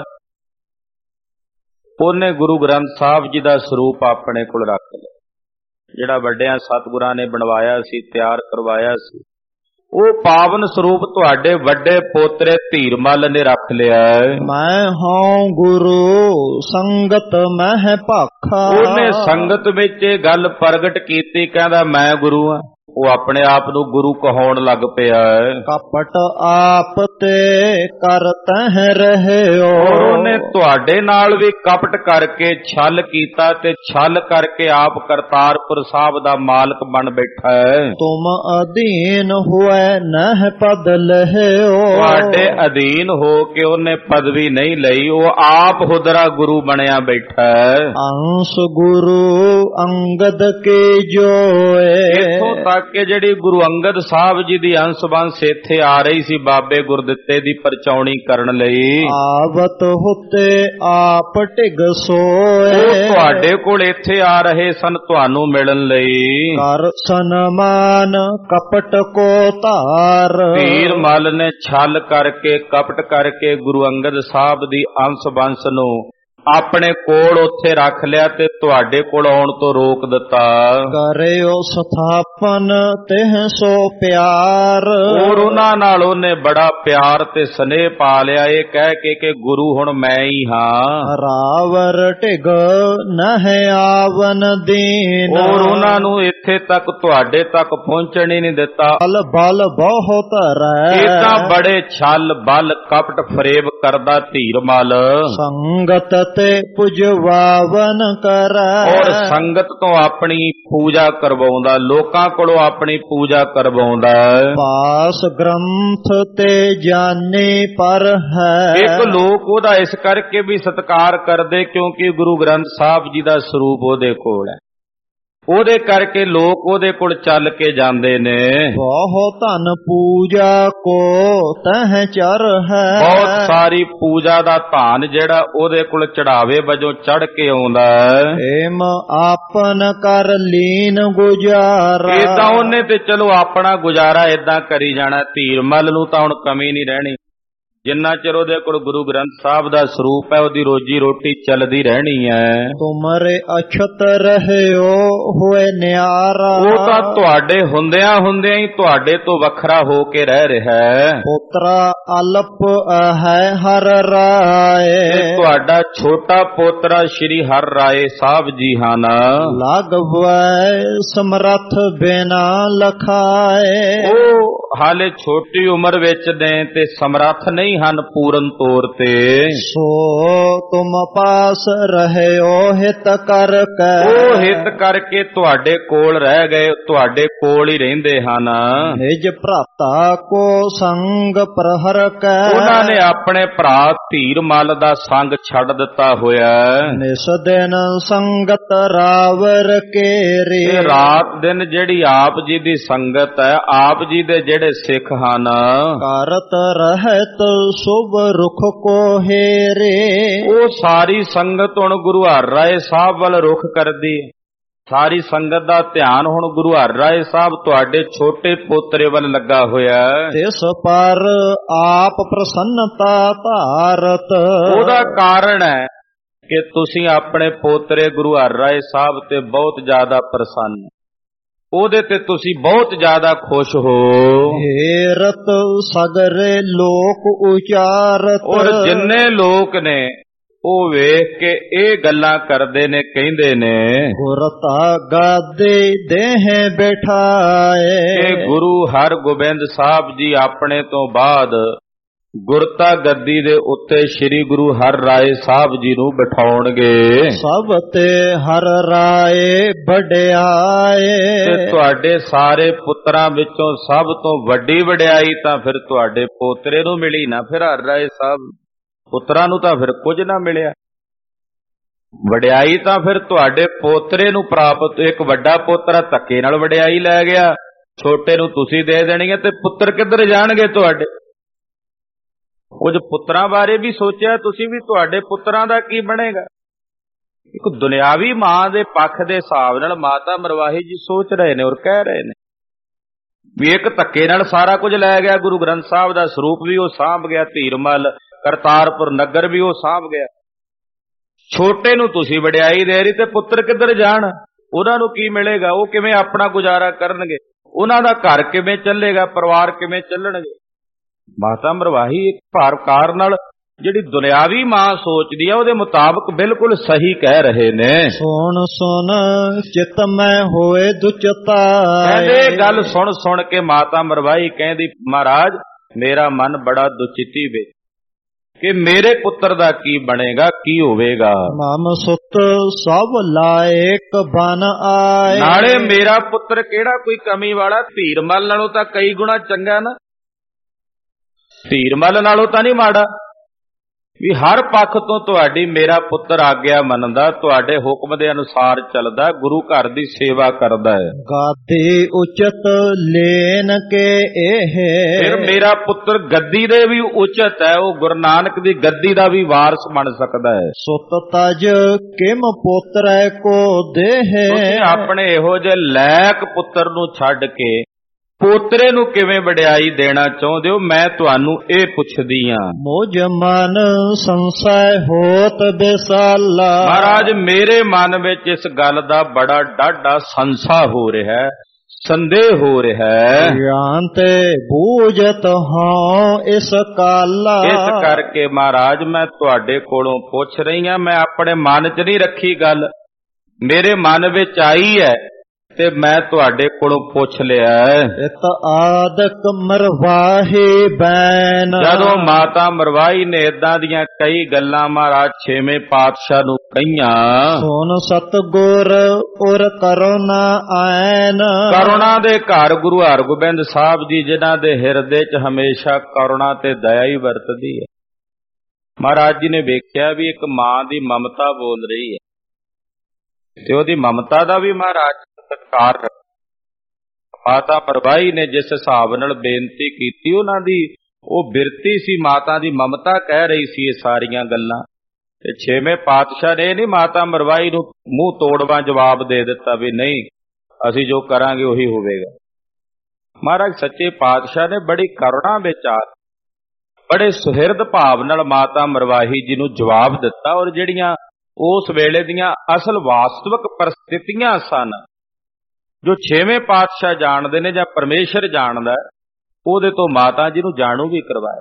ਉਹਨੇ ਗੁਰੂ ਗ੍ਰੰਥ ਸਾਹਿਬ ਜੀ ਦਾ ਸਰੂਪ ਆਪਣੇ ਕੋਲ ਰੱਖ ਲਿਆ। ਜਿਹੜਾ ਵੱਡਿਆਂ ਸਤਿਗੁਰਾਂ ਨੇ ਬਣਵਾਇਆ ਸੀ, ਤਿਆਰ ਕਰਵਾਇਆ ਸੀ, ਉਹ ਪਾਵਨ ਸਰੂਪ ਤੁਹਾਡੇ ਵੱਡੇ ਪੋਤਰੇ ਧੀਰਮਲ ਨੇ ਰੱਖ ਲਿਆ। ਮੈਂ ਹਾਂ ਗੁਰੂ ਸੰਗਤ ਮਹਿ ਭਾਖਾ। ਉਹਨੇ ਸੰਗਤ ਵਿੱਚ ਇਹ ਗੱਲ ਪ੍ਰਗਟ ਕੀਤੀ, ਕਹਿੰਦਾ ਮੈਂ ਗੁਰੂ ਹਾਂ। ਉਹ ਆਪਣੇ ਆਪ ਨੂੰ ਗੁਰੂ ਕਹਾਉਣ ਲੱਗ ਪਿਆ। ਕਪਟ ਆਪ ਤੇ ਕਰ ਤਹ ਰਹਿਓ। ਉਹਨੇ ਤੁਹਾਡੇ ਨਾਲ ਵੀ ਕਪਟ ਕਰਕੇ ਛਲ ਕੀਤਾ ਤੇ ਛਲ ਕਰਕੇ ਆਪ ਕਰਤਾਰਪੁਰ ਸਾਹਿਬ ਦਾ ਮਾਲਕ ਬਣ ਬੈਠਾ ਹੈ। ਤੁਮ ਅਧੀਨ ਹੋਏ ਨਹਿ ਪਦ ਲਹਿਓ। ਤੁਹਾਡੇ ਅਧੀਨ ਹੋ ਕੇ ਉਹਨੇ ਪਦਵੀ ਨਹੀਂ ਲਈ, ਉਹ ਆਪ ਹੁਦਰਾ ਗੁਰੂ ਬਣਿਆ ਬੈਠਾ ਹੈ। ਅੰਸ ਗੁਰੂ ਅੰਗਦ ਕੇ ਜੋਏ। ਇੱਥੋਂ ਤੱਕ ਕਿ ਜਿਹੜੀ ਗੁਰੂ ਅੰਗਦ ਸਾਹਿਬ ਜੀ ਦੀ ਅੰਸ ਬੰਸ ਇੱਥੇ ਆ ਰਹੀ ਸੀ ਬਾਬੇ ਗੁਰਦਿੱਤੇ ਦੀ ਪਰਚਾਉਣੀ ਕਰਨ ਲਈ। ਆਵਤ ਹੁਤੇ ਆਪ ਢਿਗ ਸੋਏ। ਉਹ ਤੁਹਾਡੇ ਕੋਲ ਇੱਥੇ ਆ ਰਹੇ ਸਨ ਤੁਹਾਨੂੰ ਮਿਲਣ ਲਈ। ਕਰ ਸਨਮਾਨ ਕਪਟ ਕੋ ਧਾਰ। ਧੀਰਮਲ ਨੇ ਛਲ ਕਰਕੇ ਕਪਟ ਕਰਕੇ ਗੁਰੂ ਅੰਗਦ ਸਾਹਿਬ ਦੀ ਅੰਸ ਬੰਸ ਨੂੰ ਆਪਣੇ ਕੋਲ ਉੱਥੇ ਰੱਖ ਲਿਆ ਤੇ ਤੁਹਾਡੇ ਕੋਲ ਆਉਣ ਤੋਂ ਰੋਕ ਦਿੱਤਾ। ਕਰਿਓ ਸਥਾਪਨ ਤਿਹ ਸੋ ਪਿਆਰ। ਔਰ ਉਹਨਾਂ ਨਾਲ ਉਹਨੇ ਬੜਾ ਪਿਆਰ ਤੇ ਸਨੇਹ ਪਾ ਲਿਆ, ਇਹ ਕਹਿ ਕੇ ਕਿ ਗੁਰੂ ਹੁਣ ਮੈਂ ਹੀ ਹਾਂ। ਰਾਵਰ ਢਿਗ ਨਹਿ ਆਵਨ ਦੀਨ। ਔਰ ਉਹਨਾਂ ਨੂੰ ਇੱਥੇ ਤੱਕ ਤੁਹਾਡੇ ਤੱਕ ਪਹੁੰਚਣ ਹੀ ਨਹੀਂ ਦਿੱਤਾ। ਬਲ ਬਲ ਬਹੁਤ ਰਹਿ। ਇਹ ਤਾਂ ਬੜੇ ਛਲ ਬਲ ਕਪਟ ਫਰੇਬ ਕਰਦਾ ਧੀਰਮਲ। ਸੰਗਤ ਤੇ ਪੁਜਵਾਵਨ ਕਰੈ। ਔਰ ਸੰਗਤ ਤੋਂ ਆਪਣੀ ਪੂਜਾ ਕਰਵਾਉਂਦਾ, ਲੋਕਾਂ ਕੋਲੋਂ ਆਪਣੀ ਪੂਜਾ ਕਰਵਾਉਂਦਾ। ਪਾਸ ਗ੍ਰੰਥ ਤੇ ਜਾਣੇ ਪਰ ਹੈ। ਇੱਕ ਲੋਕ ਉਹਦਾ ਇਸ ਕਰਕੇ ਵੀ ਸਤਿਕਾਰ ਕਰਦੇ ਕਿਉਂਕਿ ਗੁਰੂ ਗ੍ਰੰਥ ਸਾਹਿਬ ਜੀ ਦਾ ਸਰੂਪ ਉਹਦੇ ਕੋਲ ਹੈ। ਉਹਦੇ ਕਰਕੇ ਲੋਕ ਉਹਦੇ ਕੋਲ ਚੱਲ ਕੇ ਜਾਂਦੇ ਨੇ। ਬਹੁ ਧਨ ਪੂਜਾ ਕੋ ਤਹ ਚਰ ਹੈ। ਬਹੁਤ ਸਾਰੀ ਪੂਜਾ ਦਾ ਧਨ ਜਿਹੜਾ ਉਹਦੇ ਕੋਲ ਚੜਾਵੇ ਵਜੋਂ ਚੜ ਕੇ ਆਉਂਦਾ ਹੈ। ਏਮ ਆਪਨ ਕਰ ਲੀਨ ਗੁਜ਼ਾਰਾ। ਏਦਾਂ ਉਹਨੇ ਤੇ ਚਲੋ ਆਪਣਾ ਗੁਜ਼ਾਰਾ ਏਦਾਂ ਕਰੀ ਜਾਣਾ। ਧੀਰਮਲ ਨੂੰ ਤਾਂ ਹੁਣ ਕਮੀ ਨਹੀਂ ਰਹਿਣੀ। ਜਿੰਨਾ ਚਿਰ ਉਹਦੇ ਕੋਲ ਗੁਰੂ ਗ੍ਰੰਥ ਸਾਹਿਬ ਦਾ ਸਰੂਪ ਹੈ ਉਹਦੀ ਰੋਜੀ ਰੋਟੀ ਚੱਲਦੀ ਰਹਿਣੀ ਹੈ। ਤੁਮਰੇ ਅਛਤ ਰਹਿਓ ਹੋਏ ਨਿਆਰਾ। ਉਹ ਤਾਂ ਤੁਹਾਡੇ ਹੁੰਦਿਆਂ ਹੁੰਦਿਆਂ ਹੀ ਤੁਹਾਡੇ ਤੋਂ ਵੱਖਰਾ ਹੋ ਕੇ ਰਹਿ ਰਿਹਾ ਹੈ। ਪੁੱਤਰਾ ਅਲਪ ਹੈ ਹਰ ਰਾਏ। ਤੁਹਾਡਾ ਛੋਟਾ ਪੋਤਰਾ ਸ਼੍ਰੀ ਹਰ ਰਾਏ ਸਾਹਿਬ ਜੀ ਹਨ। ਲਗਵੈ ਸਮਰੱਥ ਬਿਨਾ ਲਖਾਏ। ਉਹ ਹਾਲੇ ਛੋਟੀ ਉਮਰ ਵਿੱਚ ਨੇ ਤੇ ਸਮਰੱਥ ਨਹੀਂ ਹਨ ਪੂਰਨ ਤੌਰ ਤੇ। ਸੋ ਤੁਮ ਪਾਸ ਰਹਿਓ ਹਿਤ ਕਰਕੇ। ਉਹ ਹਿਤ ਕਰਕੇ ਤੁਹਾਡੇ ਕੋਲ ਰਹਿ ਗਏ, ਤੁਹਾਡੇ ਕੋਲ ਹੀ ਰਹਿੰਦੇ ਹਨ। ਨਿਜ ਭਰਾਤਾ ਕੋ ਸੰਗ ਪ੍ਰਹਰ ਕੈ। ਉਹਨਾਂ ਨੇ ਆਪਣੇ ਭਰਾ ਧੀਰਮਲ ਦਾ ਸੰਗ ਛੱਡ ਦਿੱਤਾ ਹੋਇਆ। ਨਿਸ ਦਿਨ ਸੰਗਤ ਰਾਵਰ ਕੇਰੀ। ਇਹ ਰਾਤ ਦਿਨ ਜਿਹੜੀ ਆਪ ਜੀ ਦੀ ਸੰਗਤ ਹੈ, ਆਪ ਜੀ ਦੇ ਜਿਹੜੇ ਸਿੱਖ ਹਨ, ਕਰਤ ਰਹਿਤ ਸੁਭ ਰੁਖ ਕੋ ਹੇਰੇ। ਉਹ ਸਾਰੀ ਸੰਗਤ ਹੁਣ ਗੁਰੂ ਹਰ ਰਾਏ ਸਾਹਿਬ ਵੱਲ ਰੁਖ ਕਰਦੀ ਹੈ। ਸਾਰੀ ਸੰਗਤ ਦਾ ਧਿਆਨ ਹੁਣ ਗੁਰੂ ਹਰ ਰਾਏ ਸਾਹਿਬ ਤੁਹਾਡੇ ਛੋਟੇ ਪੋਤਰੇ ਵੱਲ ਲੱਗਾ ਹੋਇਆ ਹੈ। ਤਿਸ ਪਰ ਆਪ ਪ੍ਰਸੰਨਤਾ ਧਾਰਤ। ਉਹਦਾ ਕਾਰਨ ਹੈ ਕਿ ਤੁਸੀਂ ਆਪਣੇ ਪੋਤਰੇ ਗੁਰੂ ਹਰ ਰਾਏ ਸਾਹਿਬ ਤੇ ਬਹੁਤ ਜ਼ਿਆਦਾ ਪ੍ਰਸੰਨ, ਉਹਦੇ ਤੇ ਤੁਸੀਂ ਬਹੁਤ ਜ਼ਿਆਦਾ ਖੁਸ਼ ਹੋ। ਹੇਰਤ ਸਗਰੇ ਲੋਕ ਉਚਾਰਤ। ਔਰ ਜਿੰਨੇ ਲੋਕ ਨੇ ਉਹ ਵੇਖ ਕੇ ਇਹ ਗੱਲਾਂ ਕਰਦੇ ਨੇ, ਕਹਿੰਦੇ ਨੇ ਗੁਰਤਾ ਗਾਦੇ ਦੇਹ ਬਿਠਾਏ। ਇਹ ਗੁਰੂ ਹਰਗੋਬਿੰਦ ਸਾਹਿਬ ਜੀ ਆਪਣੇ ਤੋਂ ਬਾਅਦ ਗੁਰਤਾ ਗੱਦੀ ਦੇ ਉੱਤੇ ਸ੍ਰੀ ਗੁਰੂ ਹਰਿਰਾਏ ਸਾਹਿਬ ਜੀ ਨੂੰ ਬਿਠਾਉਣਗੇ। ਸਭ ਤੇ ਹਰ ਰਾਏ ਵਡਿਆਏ, ਤੇ ਤੁਹਾਡੇ ਸਾਰੇ ਪੁੱਤਰਾਂ ਵਿੱਚੋਂ ਸਭ ਤੋਂ ਵੱਡੀ ਵਡਿਆਈ ਤਾਂ ਫਿਰ ਤੁਹਾਡੇ ਪੋਤਰੇ ਨੂੰ ਮਿਲੀ ਨਾ। ਫਿਰ ਹਰਿਰਾਏ ਸਾਹਿਬ ਪੁੱਤਰਾਂ ਨੂੰ ਤਾਂ ਫਿਰ ਕੁਝ ਨਾ ਮਿਲਿਆ। ਵਡਿਆਈ ਤਾਂ ਫਿਰ ਤੁਹਾਡੇ ਪੋਤਰੇ ਨੂੰ ਪ੍ਰਾਪਤ। ਇੱਕ ਵੱਡਾ ਪੋਤਰਾ ਧੱਕੇ ਨਾਲ ਵਡਿਆਈ ਲੈ ਗਿਆ, ਛੋਟੇ ਨੂੰ ਤੁਸੀਂ ਦੇ ਦੇਣੀ ਹੈ, ਤੇ ਪੁੱਤਰ ਕਿੱਧਰ ਜਾਣਗੇ ਤੁਹਾਡੇ? ਕੁਝ ਪੁੱਤਰਾਂ ਬਾਰੇ ਵੀ ਸੋਚਿਆ ਤੁਸੀਂ ਵੀ ਤੁਹਾਡੇ ਪੁੱਤਰਾਂ ਦਾ ਕੀ ਬਣੇਗਾ? ਇੱਕ ਦੁਨਿਆਵੀ ਮਾਂ ਦੇ ਪੱਖ ਦੇ ਹਿਸਾਬ ਨਾਲ ਮਾਤਾ ਮਰਵਾਹੀ ਜੀ ਸੋਚ ਰਹੇ ਨੇ ਔਰ ਕਹਿ ਰਹੇ ਨੇ ਵੀ ਇੱਕ ਧੱਕੇ ਨਾਲ ਸਾਰਾ ਕੁਝ ਲੈ ਗਿਆ। ਗੁਰੂ ਗ੍ਰੰਥ ਸਾਹਿਬ ਦਾ ਸਰੂਪ ਵੀ ਉਹ ਸਾਂਭ ਗਿਆ, ਧੀਰਮਲ ਕਰਤਾਰਪੁਰ ਨਗਰ ਵੀ ਉਹ ਸਾਂਭ ਗਿਆ। ਛੋਟੇ ਨੂੰ ਤੁਸੀਂ ਵਡਿਆਈ ਦੇ ਰਹੀ, ਤੇ ਪੁੱਤਰ ਕਿੱਧਰ ਜਾਣ? ਉਹਨਾਂ ਨੂੰ ਕੀ ਮਿਲੇਗਾ? ਉਹ ਕਿਵੇਂ ਆਪਣਾ ਗੁਜ਼ਾਰਾ ਕਰਨਗੇ? ਉਹਨਾਂ ਦਾ ਘਰ ਕਿਵੇਂ ਚੱਲੇਗਾ? ਪਰਿਵਾਰ ਕਿਵੇਂ ਚੱਲਣਗੇ? ਮਾਤਾ ਮਰਵਾਹੀ ਇੱਕ ਭਾਵਕਾਰ ਨਾਲ ਜਿਹੜੀ ਦੁਨਿਆਵੀ ਮਾਂ ਸੋਚਦੀ ਆ ਉਹਦੇ ਮੁਤਾਬਕ ਬਿਲਕੁਲ ਸਹੀ ਕਹਿ ਰਹੇ ਨੇ। ਸੁਣ ਸੁਣ ਚਿਤ ਮੈਂ ਹੋਏ ਦੁਚਤਾ, ਕਹਿੰਦੇ ਗੱਲ ਸੁਣ ਸੁਣ ਕੇ ਮਾਤਾ ਮਰਵਾਹੀ ਕਹਿੰਦੀ ਮਹਾਰਾਜ ਮੇਰਾ ਮਨ ਬੜਾ ਦੁਚਿਤੀ ਵੇ ਕਿ ਮੇਰੇ ਪੁੱਤਰ ਦਾ ਕੀ ਬਣੇਗਾ, ਕੀ ਹੋਵੇਗਾ। ਮਮ ਸੁਤ ਸਭ ਲਾਇਕ ਬਨ ਆਏ, ਨਾਲੇ ਮੇਰਾ ਪੁੱਤਰ ਕਿਹੜਾ ਕੋਈ ਕਮੀ ਵਾਲਾ, ਧੀਰਮਲ ਨਾਲੋਂ ਤਾਂ ਕਈ ਗੁਣਾ ਚੰਗਾ ਨਾ। ਧੀਰਮਲ ਨਾਲੋਂ ਤਾਂ ਨਹੀਂ ਮਾੜਾ ਵੀ ਹਰ ਪੱਖ ਤੋਂ ਤੁਹਾਡੀ ਮੇਰਾ ਪੁੱਤਰ ਆਗਿਆ ਮੰਨਦਾ, ਤੁਹਾਡੇ ਹੁਕਮ ਦੇ ਅਨੁਸਾਰ ਚੱਲਦਾ, ਗੁਰੂ ਘਰ ਦੀ ਸੇਵਾ ਕਰਦਾ ਹੈ। ਗਾਦੀ ਉਚਤ ਲੈਨ ਕੇ ਇਹ, ਫਿਰ ਮੇਰਾ ਪੁੱਤਰ ਗੱਦੀ ਦੇ ਵੀ ਉਚਤ ਹੈ, ਉਹ ਗੁਰੂ ਨਾਨਕ ਦੀ ਗੱਦੀ ਦਾ ਵੀ ਵਾਰਸ ਬਣ ਸਕਦਾ ਹੈ। ਸੁਤ ਤਜ ਕਿਮ ਪੁੱਤਰੈ ਕੋ ਦੇਹ, ਤੁਸੀਂ ਆਪਣੇ ਇਹੋ ਜਿਹੇ ਲਾਇਕ ਪੁੱਤਰ ਨੂੰ ਛੱਡ ਕੇ ਪੋਤਰੇ ਨੂੰ ਕਿਵੇਂ ਵਡਿਆਈ ਦੇਣਾ ਚਾਹੁੰਦੇ ਹੋ? ਮੈਂ ਤੁਹਾਨੂੰ ਇਹ ਪੁੱਛਦੀ ਹਾਂ। ਮੁਝ ਮਨ ਸੰਸੈ ਹੋਤ ਬੇਸਾਲਾ, ਮਹਾਰਾਜ ਮੇਰੇ ਮਨ ਵਿੱਚ ਇਸ ਗੱਲ ਦਾ ਬੜਾ ਡਾਢਾ ਸੰਸਾ ਹੋ ਰਿਹਾ ਹੈ, ਸੰਦੇਹ ਹੋ ਰਿਹਾ ਹੈ। ਗਿਆਨਤੇ ਬੂਝਤ ਹਾਂ ਇਸ ਕਾਲਾ, ਇਸ ਕਰਕੇ ਮਹਾਰਾਜ ਮੈਂ ਤੁਹਾਡੇ ਕੋਲੋਂ ਪੁੱਛ ਰਹੀ ਹਾਂ। ਮੈਂ ਆਪਣੇ ਮਨ 'ਚ ਨਹੀਂ ਰੱਖੀ ਗੱਲ, ਮੇਰੇ ਮਨ ਵਿੱਚ ਆਈ ਹੈ ਤੇ ਮੈਂ ਤੁਹਾਡੇ ਕੋਲੋਂ ਪੁੱਛ ਲਿਆ। ਇਤ ਆਦਕ ਮਰਵਾਹੀ ਬੈਨ, ਜਦੋਂ ਮਾਤਾ ਮਰਵਾਹੀ ਨੇ ਏਦਾਂ ਦੀਆਂ ਕਈ ਗੱਲਾਂ ਮਹਾਰਾਜ ਛੇਵੇਂ ਪਾਤਸ਼ਾਹ ਨੂੰ ਕਹੀਆਂ, ਸੁਨ ਸਤਿਗੁਰ ਔਰ ਕਰੁਣਾ ਐਨ, ਕਰੁਣਾ ਦੇ ਘਰ ਗੁਰੂ ਹਰਗੋਬਿੰਦ ਸਾਹਿਬ ਜੀ ਜਿਨ੍ਹਾਂ ਦੇ ਹਿਰਦੇ 'ਚ ਹਮੇਸ਼ਾ ਕਰੁਣਾ ਤੇ ਦਇਆ ਹੀ ਵਰਤਦੀ ਹੈ। ਮਹਾਰਾਜ ਜੀ ਨੇ ਵੇਖਿਆ ਵੀ ਇੱਕ ਮਾਂ ਦੀ ਮਮਤਾ ਬੋਲ ਰਹੀ ਹੈ ਤੇ ਉਹਦੀ ਮਮਤਾ ਦਾ ਵੀ ਮਹਾਰਾਜ ਸਤਿਕਾਰ ਰੱਖ। ਮਾਤਾ ਮਰਵਾਹੀ ਨੇ ਜਿਸ ਹਿਸਾਬ ਨਾਲ ਬੇਨਤੀ ਕੀਤੀ ਉਹਨਾਂ ਦੀ ਉਹ ਬਿਰਤੀ ਸੀ, ਮਾਤਾ ਦੀ ਮਮਤਾ ਕਹਿ ਰਹੀ ਸੀ ਇਹ ਸਾਰੀਆਂ ਗੱਲਾਂ। ਤੇ ਛੇਵੇਂ ਪਾਤਸ਼ਾਹ ਨੇ ਨਹੀਂ ਮਾਤਾ ਮਰਵਾਹੀ ਨੂੰ ਮੂੰਹ ਤੋੜਵਾ ਜਵਾਬ ਦੇ ਦਿੱਤਾ ਵੀ ਨਹੀਂ ਅਸੀਂ ਜੋ ਕਰਾਂਗੇ ਉਹੀ ਹੋਵੇਗਾ। ਮਹਾਰਾਜ ਸੱਚੇ ਪਾਤਸ਼ਾਹ ਨੇ ਬੜੀ ਕਰੁਣਾ ਵਿੱਚ ਆ ਬੜੇ ਸੁਹਿਰਦ ਭਾਵ ਨਾਲ ਮਾਤਾ ਮਰਵਾਹੀ ਜੀ ਨੂੰ ਜਵਾਬ ਦਿੱਤਾ। ਔਰ ਜਿਹੜੀਆਂ ਉਸ ਵੇਲੇ ਦੀਆਂ ਅਸਲ ਵਾਸਤਵਿਕ ਪਰਿਸਥਿਤੀਆਂ ਸਨ ਜੋ ਛੇਵੇਂ ਪਾਤਸ਼ਾਹ ਜਾਣਦੇ ਨੇ ਜਾਂ ਪਰਮੇਸ਼ਰ ਜਾਣਦਾ, ਉਹਦੇ ਤੋਂ ਮਾਤਾ ਜੀ ਨੂੰ ਜਾਣੂ ਵੀ ਕਰਵਾਇਆ।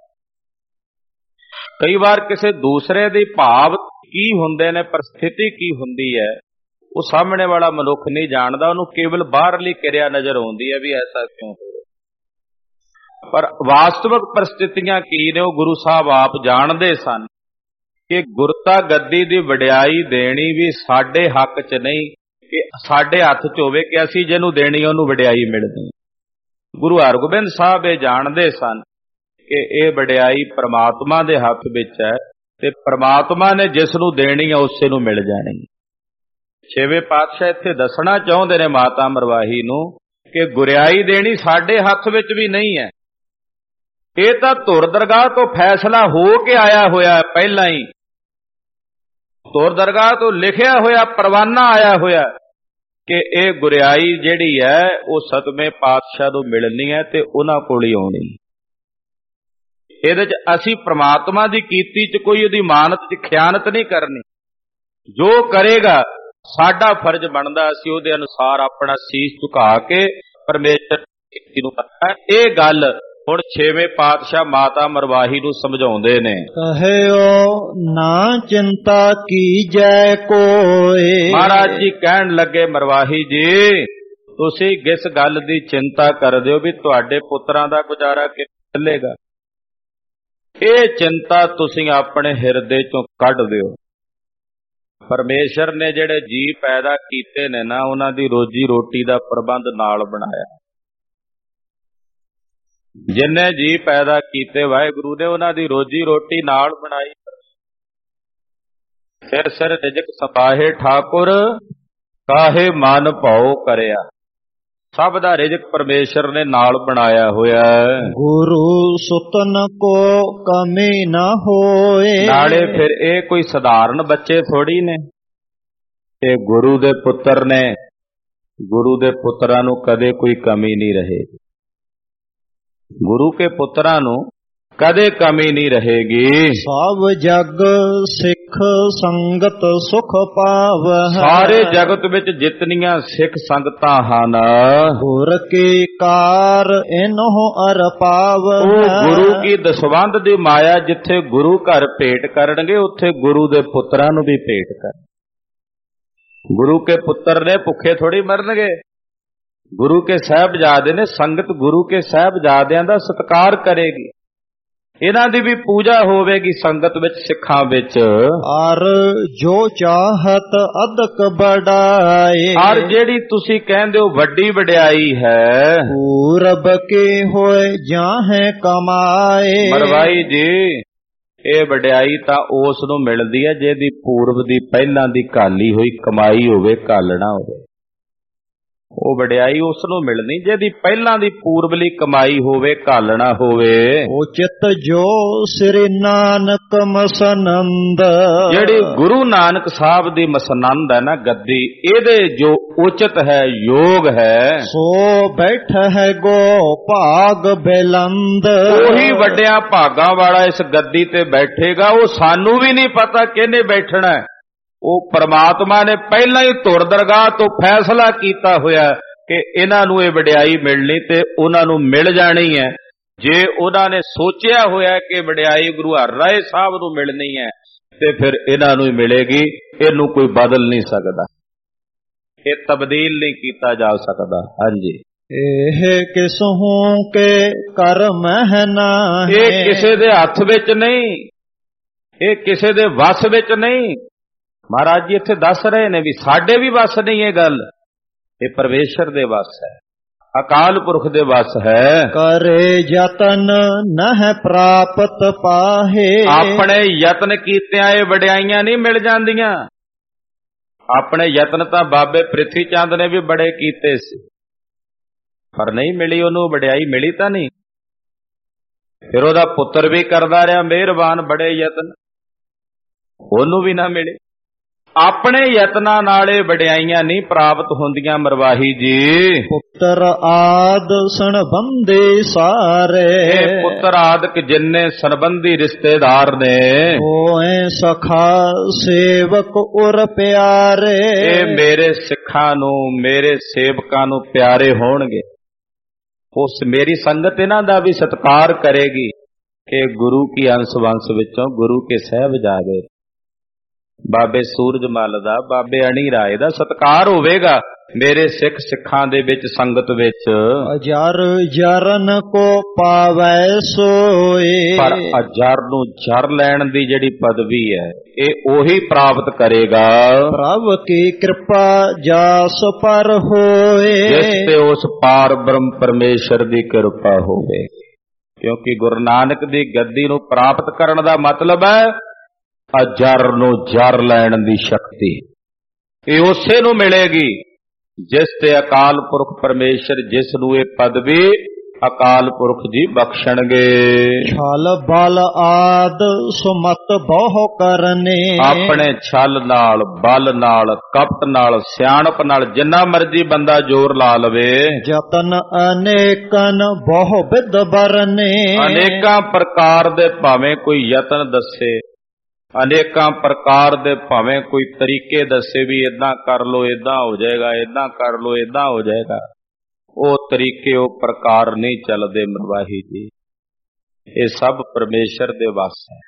ਕਈ ਵਾਰ ਕਿਸੇ ਦੂਸਰੇ ਦੇ ਭਾਵ ਕੀ ਹੁੰਦੇ ਨੇ, ਪਰਿਸਥਿਤੀ ਕੀ ਹੁੰਦੀ ਹੈ, ਉਹ ਸਾਹਮਣੇ ਵਾਲਾ ਮਨੁੱਖ ਨਹੀਂ ਜਾਣਦਾ, ਉਹਨੂੰ ਕੇਵਲ ਬਾਹਰਲੀ ਕਿਰਿਆ ਨਜ਼ਰ ਆਉਂਦੀ ਹੈ ਵੀ ਐਸਾ ਕਿਉਂ ਹੋ ਰਿਹਾ। ਪਰ ਵਾਸਤਵਿਕ ਪਰਿਸਥਿਤੀਆਂ ਕੀ ਨੇ ਉਹ ਗੁਰੂ ਸਾਹਿਬ ਆਪ ਜਾਣਦੇ ਸਨ ਕਿ ਗੁਰਤਾ ਗੱਦੀ ਦੀ ਵਡਿਆਈ ਦੇਣੀ ਵੀ ਸਾਡੇ ਹੱਕ 'ਚ ਨਹੀਂ ਕਿ ਸਾਡੇ ਹੱਥ 'ਚ ਹੋਵੇ ਕਿ ਅਸੀਂ ਜਿਹਨੂੰ ਦੇਣੀ ਉਹਨੂੰ ਵਡਿਆਈ ਮਿਲਦੀ। ਗੁਰੂ ਹਰਗੋਬਿੰਦ ਸਾਹਿਬ ਇਹ ਜਾਣਦੇ ਸਨ ਕਿ ਇਹ ਵਡਿਆਈ ਪ੍ਰਮਾਤਮਾ ਦੇ ਹੱਥ ਵਿੱਚ ਹੈ ਤੇ ਪ੍ਰਮਾਤਮਾ ਨੇ ਜਿਸ ਨੂੰ ਦੇਣੀ ਹੈ ਉਸੇ ਨੂੰ ਮਿਲ ਜਾਣੀ। ਛੇਵੇਂ ਪਾਤਸ਼ਾਹ ਇੱਥੇ ਦੱਸਣਾ ਚਾਹੁੰਦੇ ਨੇ ਮਾਤਾ ਮਰਵਾਹੀ ਨੂੰ ਕਿ ਗੁਰਿਆਈ ਦੇਣੀ ਸਾਡੇ ਹੱਥ ਵਿੱਚ ਵੀ ਨਹੀਂ ਹੈ, ਇਹ ਤਾਂ ਧੁਰ ਦਰਗਾਹ ਤੋਂ ਫੈਸਲਾ ਹੋ ਕੇ ਆਇਆ ਹੋਇਆ ਪਹਿਲਾਂ ਹੀ, ਧੁਰ ਦਰਗਾਹ ਤੋਂ ਲਿਖਿਆ ਹੋਇਆ ਪਰਵਾਨਾ ਆਇਆ ਹੋਇਆ ਕਿ ਇਹ ਗੁਰਿਆਈ ਜਿਹੜੀ ਹੈ ਉਹ ਸਤਵੇਂ ਪਾਤਸ਼ਾਹ ਨੂੰ ਮਿਲਣੀ ਹੈ ਤੇ ਉਹਨਾਂ ਕੋਲ ਹੀ ਆਉਣੀ। ਇਹਦੇ 'ਚ ਅਸੀਂ ਪ੍ਰਮਾਤਮਾ ਦੀ ਕੀਤੀ 'ਚ ਕੋਈ ਉਹਦੀ ਮਾਨਤ 'ਚ ਖਿਆਨਤ ਨਹੀਂ ਕਰਨੀ। ਜੋ ਕਰੇਗਾ ਸਾਡਾ ਫਰਜ਼ ਬਣਦਾ ਅਸੀਂ ਉਹਦੇ ਅਨੁਸਾਰ ਆਪਣਾ ਸੀਸ ਝੁਕਾ ਕੇ ਪਰਮੇਸ਼ਰ ਨੂੰ ਪਤਾ। ਇਹ ਗੱਲ ਹੁਣ ਛੇਵੇਂ ਪਾਤਸ਼ਾਹ ਮਾਤਾ ਮਰਵਾਹੀ ਨੂੰ ਸਮਝਾਉਂਦੇ ਨੇ। ਕਹਿਓ ਨਾ ਚਿੰਤਾ ਕੀਜੈ ਕੋਏ, ਮਹਾਰਾਜ ਜੀ ਕਹਿਣ ਲੱਗੇ ਮਰਵਾਹੀ ਜੀ ਤੁਸੀਂ ਕਿਸ ਗੱਲ ਦੀ ਚਿੰਤਾ ਕਰਦੇ ਹੋ ਵੀ ਤੁਹਾਡੇ ਪੁੱਤਰਾਂ ਦਾ ਗੁਜ਼ਾਰਾ ਕਿਵੇਂ ਚੱਲੇਗਾ? ਇਹ ਚਿੰਤਾ ਤੁਸੀਂ ਆਪਣੇ ਹਿਰਦੇ ਚੋਂ ਕੱਢ ਦਿਓ। ਪਰਮੇਸ਼ਰ ਨੇ ਜਿਹੜੇ ਜੀਅ ਪੈਦਾ ਕੀਤੇ ਨੇ ਨਾ, ਉਹਨਾਂ ਦੀ ਰੋਜੀ ਰੋਟੀ ਦਾ ਪ੍ਰਬੰਧ ਨਾਲ ਬਣਾਇਆ। ਜਿੰਨੇ ਜੀਅ ਪੈਦਾ ਕੀਤੇ ਵਾਹਿਗੁਰੂ ਨੇ, ਉਹਨਾਂ ਦੀ ਰੋਜੀ ਰੋਟੀ ਨਾਲ ਬਣਾਈ। ਸਿਰ ਸਿਰ ਰਿਜਕ ਸਪਾਹੇ ਠਾਕੁਰ, ਕਾਹੇ ਮਨ ਭਾਉ ਕਰਿਆ। ਸਭ ਦਾ ਰਿਜਕ ਪਰਮੇਸ਼ਰ ਨੇ ਨਾਲ ਬਣਾਇਆ ਹੋਇਆ ਹੈ। ਗੁਰੂ ਸੁਤਨ ਕੋ ਕਮੀ ਨਾ ਹੋਏ। ਨਾਲੇ ਫਿਰ ਇਹ ਕੋਈ ਸਧਾਰਨ ਬੱਚੇ ਥੋੜੀ ਨੇ, ਇਹ ਗੁਰੂ ਦੇ ਪੁੱਤਰ ਨੇ। ਗੁਰੂ ਦੇ ਪੁੱਤਰਾਂ ਨੂੰ ਕਦੇ ਕੋਈ ਕਮੀ ਨਹੀਂ ਰਹੇਗੀ। ਗੁਰੂ ਕੇ ਪੁੱਤਰਾਂ ਨੂੰ ਕਦੇ ਕਮੀ ਨਹੀਂ ਰਹੇਗੀ। ਸਭ ਜਗ ਸਿੱਖ ਸੰਗਤ ਸੁਖ ਪਾਵੈ। ਸਾਰੇ ਜਗਤ ਵਿੱਚ ਜਿਤਨੀਆਂ ਸਿੱਖ ਸੰਗਤਾਂ ਹਨ, ਗੁਰ ਕੀ ਕਾਰ ਇਨਹੁ ਅਰ ਪਾਵੈ। ਉਹ ਗੁਰੂ ਕੀ ਦਸਵੰਧ ਦੀ ਮਾਇਆ ਜਿੱਥੇ ਗੁਰੂ ਘਰ ਭੇਟ ਕਰਨਗੇ, ਉੱਥੇ ਗੁਰੂ ਦੇ ਪੁੱਤਰਾਂ ਨੂੰ ਵੀ ਭੇਟ ਕਰ। ਗੁਰੂ ਕੇ ਪੁੱਤਰ ਨੇ ਭੁੱਖੇ ਥੋੜੀ ਮਰਨਗੇ। ਗੁਰੂ ਕੇ ਸਾਹਿਬਜ਼ਾਦੇ ਨੇ, ਸੰਗਤ ਗੁਰੂ ਕੇ ਸਾਹਿਬਜ਼ਾਦਿਆਂ ਦਾ ਸਤਿਕਾਰ ਕਰੇਗੀ। ਇਹਨਾਂ ਦੀ ਵੀ ਪੂਜਾ ਹੋਵੇਗੀ ਸੰਗਤ ਵਿੱਚ, ਸਿੱਖਾਂ ਵਿੱਚ। ਅਰ ਜੋ ਚਾਹਤ ਅਦਕ ਬੜਾਏ। ਔਰ ਜਿਹੜੀ ਤੁਸੀਂ ਕਹਿੰਦੇ ਹੋ ਵੱਡੀ ਵਡਿਆਈ ਹੈ, ਪੂਰਬ ਕੇ ਹੋਏ ਜਾਹੇ ਕਮਾਏ। ਮਰਵਾਈ ਜੀ, ਇਹ ਵਡਿਆਈ ਤਾਂ ਉਸ ਨੂੰ ਮਿਲਦੀ ਹੈ ਜਿਹਦੀ ਪੂਰਬ ਦੀ ਪਹਿਲਾਂ ਦੀ ਕਾਲੀ ਹੋਈ ਕਮਾਈ ਹੋਵੇ, ਕਾਲਣਾ ਹੋਵੇ। ਉਹ ਵਡਿਆਈ ਉਸ ਨੂੰ ਮਿਲਣੀ ਜਿਹਦੀ ਪਹਿਲਾਂ ਦੀ ਪੂਰਬਲੀ ਕਮਾਈ ਹੋਵੇ, ਕਾਲਣਾ ਹੋਵੇ। ਉਚਿਤ ਜੋ ਸ੍ਰੀ ਨਾਨਕ ਮਸਨੰਦ। ਜਿਹੜੀ ਗੁਰੂ ਨਾਨਕ ਸਾਹਿਬ ਦੀ ਮਸਨੰਦ ਹੈ ਨਾ, ਗੱਦੀ, ਇਹਦੇ ਜੋ ਉਚਿਤ ਹੈ, ਯੋਗ ਹੈ, ਸੋ ਬੈਠ ਹੈ ਗੋ ਭਾਗ ਬੇਲੰਦ। ਉਹੀ ਵੱਡਿਆਂ ਭਾਗਾਂ ਵਾਲਾ ਇਸ ਗੱਦੀ ਤੇ ਬੈਠੇਗਾ। ਉਹ ਸਾਨੂੰ ਵੀ ਨਹੀਂ ਪਤਾ ਕਿਹਨੇ ਬੈਠਣਾ। ਉਹ ਪਰਮਾਤਮਾ ਨੇ ਪਹਿਲਾਂ ਹੀ ਧੁਰ ਦਰਗਾਹ ਤੋਂ ਫੈਸਲਾ ਕੀਤਾ ਹੋਇਆ ਕਿ ਇਹਨਾਂ ਨੂੰ ਇਹ ਵਡਿਆਈ ਮਿਲਣੀ ਤੇ ਉਹਨਾਂ ਨੂੰ ਮਿਲ ਜਾਣੀ ਹੈ। ਜੇ ਉਹਨਾਂ ਨੇ ਸੋਚਿਆ ਹੋਇਆ ਕਿ ਵਡਿਆਈ ਗੁਰੂ ਹਰਿਰਾਏ ਸਾਹਿਬ ਨੂੰ ਮਿਲਣੀ ਹੈ ਤੇ ਫਿਰ ਇਹਨਾਂ ਨੂੰ ਹੀ ਮਿਲੇਗੀ। ਇਹਨੂੰ ਕੋਈ ਬਦਲ ਨਹੀਂ ਸਕਦਾ, ਇਹ ਤਬਦੀਲ ਨਹੀਂ ਕੀਤਾ ਜਾ ਸਕਦਾ। ਹਾਂਜੀ, ਇਹ ਕਿਸਹੂ ਕੇ ਕਰਮ ਹੈ ਨਾਹੀ। ਇਹ ਕਿਸੇ ਦੇ ਹੱਥ ਵਿੱਚ ਨਹੀਂ, ਇਹ ਕਿਸੇ ਦੇ ਵੱਸ ਵਿੱਚ ਨਹੀਂ। ਮਹਾਰਾਜ ਜੀ ਇੱਥੇ ਦੱਸ ਰਹੇ ਨੇ ਵੀ ਸਾਡੇ ਵੀ ਵੱਸ ਨਹੀਂ ਇਹ ਗੱਲ, ਇਹ ਪਰਮੇਸ਼ਰ ਦੇ ਵੱਸ ਹੈ, ਅਕਾਲ ਪੁਰਖ ਦੇ ਵੱਸ ਹੈ। ਕਰੇ ਯਤਨ ਨਹਿ ਪ੍ਰਾਪਤ ਪਾਹੇ। ਆਪਣੇ ਯਤਨ ਕੀਤਿਆਂ ਇਹ ਵਡਿਆਈਆਂ ਨਹੀਂ ਮਿਲ ਜਾਂਦੀਆਂ। ਆਪਣੇ ਯਤਨ ਤਾਂ ਬਾਬੇ ਪ੍ਰਿਥੀ ਚੰਦ ਨੇ ਵੀ ਬੜੇ ਕੀਤੇ ਸੀ, ਪਰ ਨਹੀਂ ਮਿਲੀ ਉਹਨੂੰ ਵਡਿਆਈ, ਮਿਲੀ ਤਾਂ ਨਹੀਂ। ਫਿਰ ਉਹਦਾ ਪੁੱਤਰ ਵੀ ਕਰਦਾ ਰਿਹਾ ਮਿਹਰਬਾਨ ਬੜੇ ਯਤਨ, ਉਹਨੂੰ ਵੀ ਨਾ ਮਿਲੇ। ਆਪਣੇ ਯਤਨਾਂ ਨਾਲ ਇਹ ਵਡਿਆਈਆਂ ਨਹੀਂ ਪ੍ਰਾਪਤ ਹੁੰਦੀਆਂ ਮਰਵਾਹੀ ਜੀ। ਪੁੱਤਰ ਆਦ ਸੰਬੰਧੀ ਸਾਰੇ। ਇਹ ਪੁੱਤਰ ਆਦਿਕ ਜਿੰਨੇ ਸੰਬੰਧੀ ਰਿਸ਼ਤੇਦਾਰ ਨੇ, ਹੋਏ ਸਖਾ ਸੇਵਕ ਉਰ ਪਿਆਰੇ। ਇਹ ਮੇਰੇ ਸਿੱਖਾਂ ਨੂੰ, ਮੇਰੇ ਸੇਵਕਾਂ ਨੂੰ ਪਿਆਰੇ ਹੋਣਗੇ। ਉਸ ਮੇਰੀ ਸੰਗਤ ਇਹਨਾਂ ਦਾ ਵੀ ਸਤਿਕਾਰ ਕਰੇਗੀ ਕਿ ਗੁਰੂ ਕੀ ਅੰਸ਼ ਵੰਸ਼ ਵਿੱਚੋਂ ਗੁਰੂ ਕੇ ਸਾਹਿਬਜ਼ਾਦੇ, ਬਾਬੇ ਸੂਰਜਮਲ ਦਾ, ਬਾਬੇ ਅਣੀ ਰਾਏ ਦਾ ਸਤਿਕਾਰ ਹੋਵੇਗਾ ਮੇਰੇ ਸਿੱਖ ਸਿੱਖਾਂ ਦੇ ਵਿੱਚ, ਸੰਗਤ ਵਿੱਚ। ਅਜਰ ਜਰਨ ਕੋ ਪਾਵੈ ਸੋਏ। ਪਰ ਅਜਰ ਨੂੰ ਜਰ ਲੈਣ ਦੀ ਜਿਹੜੀ ਪਦਵੀ ਹੈ, ਇਹ ਉਹੀ ਪ੍ਰਾਪਤ ਕਰੇਗਾ ਪ੍ਰਭ ਕੀ ਕਿਰਪਾ ਜਾਸ ਪਰ ਹੋਏ। ਜਿਸ ਤੇ ਉਸ ਪਾਰ ਬ੍ਰਹਮ ਪਰਮੇਸ਼ਰ ਦੀ ਕਿਰਪਾ ਹੋਵੇ। ਕਿਉਂਕਿ ਗੁਰੂ ਨਾਨਕ ਦੀ ਗੱਦੀ ਨੂੰ ਪ੍ਰਾਪਤ ਕਰਨ ਦਾ ਮਤਲਬ ਹੈ ਅਜਰ ਨੂੰ ਜਰ ਲੈਣ ਦੀ ਸ਼ਕਤੀ। ਇਹ ਉਸੇ ਨੂੰ ਮਿਲੇਗੀ ਜਿਸ ਤੇ ਅਕਾਲ ਪੁਰਖ ਪਰਮੇਸ਼ਰ, ਜਿਸ ਨੂੰ ਇਹ ਪਦਵੀ ਅਕਾਲ ਪੁਰਖ ਜੀ ਬਖਸ਼ਣਗੇ। ਛਲ ਬਲ ਆਦ ਸੁਮਤ ਬਹੁ ਕਰਨੇ। ਆਪਣੇ ਛਲ ਨਾਲ, ਬਲ ਨਾਲ, ਕਪਟ ਨਾਲ, ਸਿਆਣਪ ਨਾਲ ਜਿੰਨਾ ਮਰਜੀ ਬੰਦਾ ਜ਼ੋਰ ਲਾ ਲਵੇ। ਯਤਨ ਅਨੇਕਨ ਬਹੁ ਵਿਦ ਬਰਨੇ। ਅਨੇਕਾਂ ਪ੍ਰਕਾਰ ਦੇ ਭਾਵੇਂ ਕੋਈ ਯਤਨ ਦੱਸੇ, ਅਨੇਕਾਂ ਪ੍ਰਕਾਰ ਦੇ ਭਾਵੇਂ ਕੋਈ ਤਰੀਕੇ ਦੱਸੇ ਵੀ ਇਦਾਂ ਕਰ ਲੋ, ਇਦਾਂ ਹੋ ਜਾਏਗਾ, ਇਦਾਂ ਕਰ ਲੋ, ਇਦਾਂ ਹੋ ਜਾਏਗਾ, ਉਹ ਤਰੀਕੇ, ਉਹ ਪ੍ਰਕਾਰ ਨਹੀਂ ਚੱਲਦੇ ਮਰਵਾਹੀ ਜੀ। ਇਹ ਸਭ ਪਰਮੇਸ਼ਰ ਦੇ ਵੱਸ ਹੈ,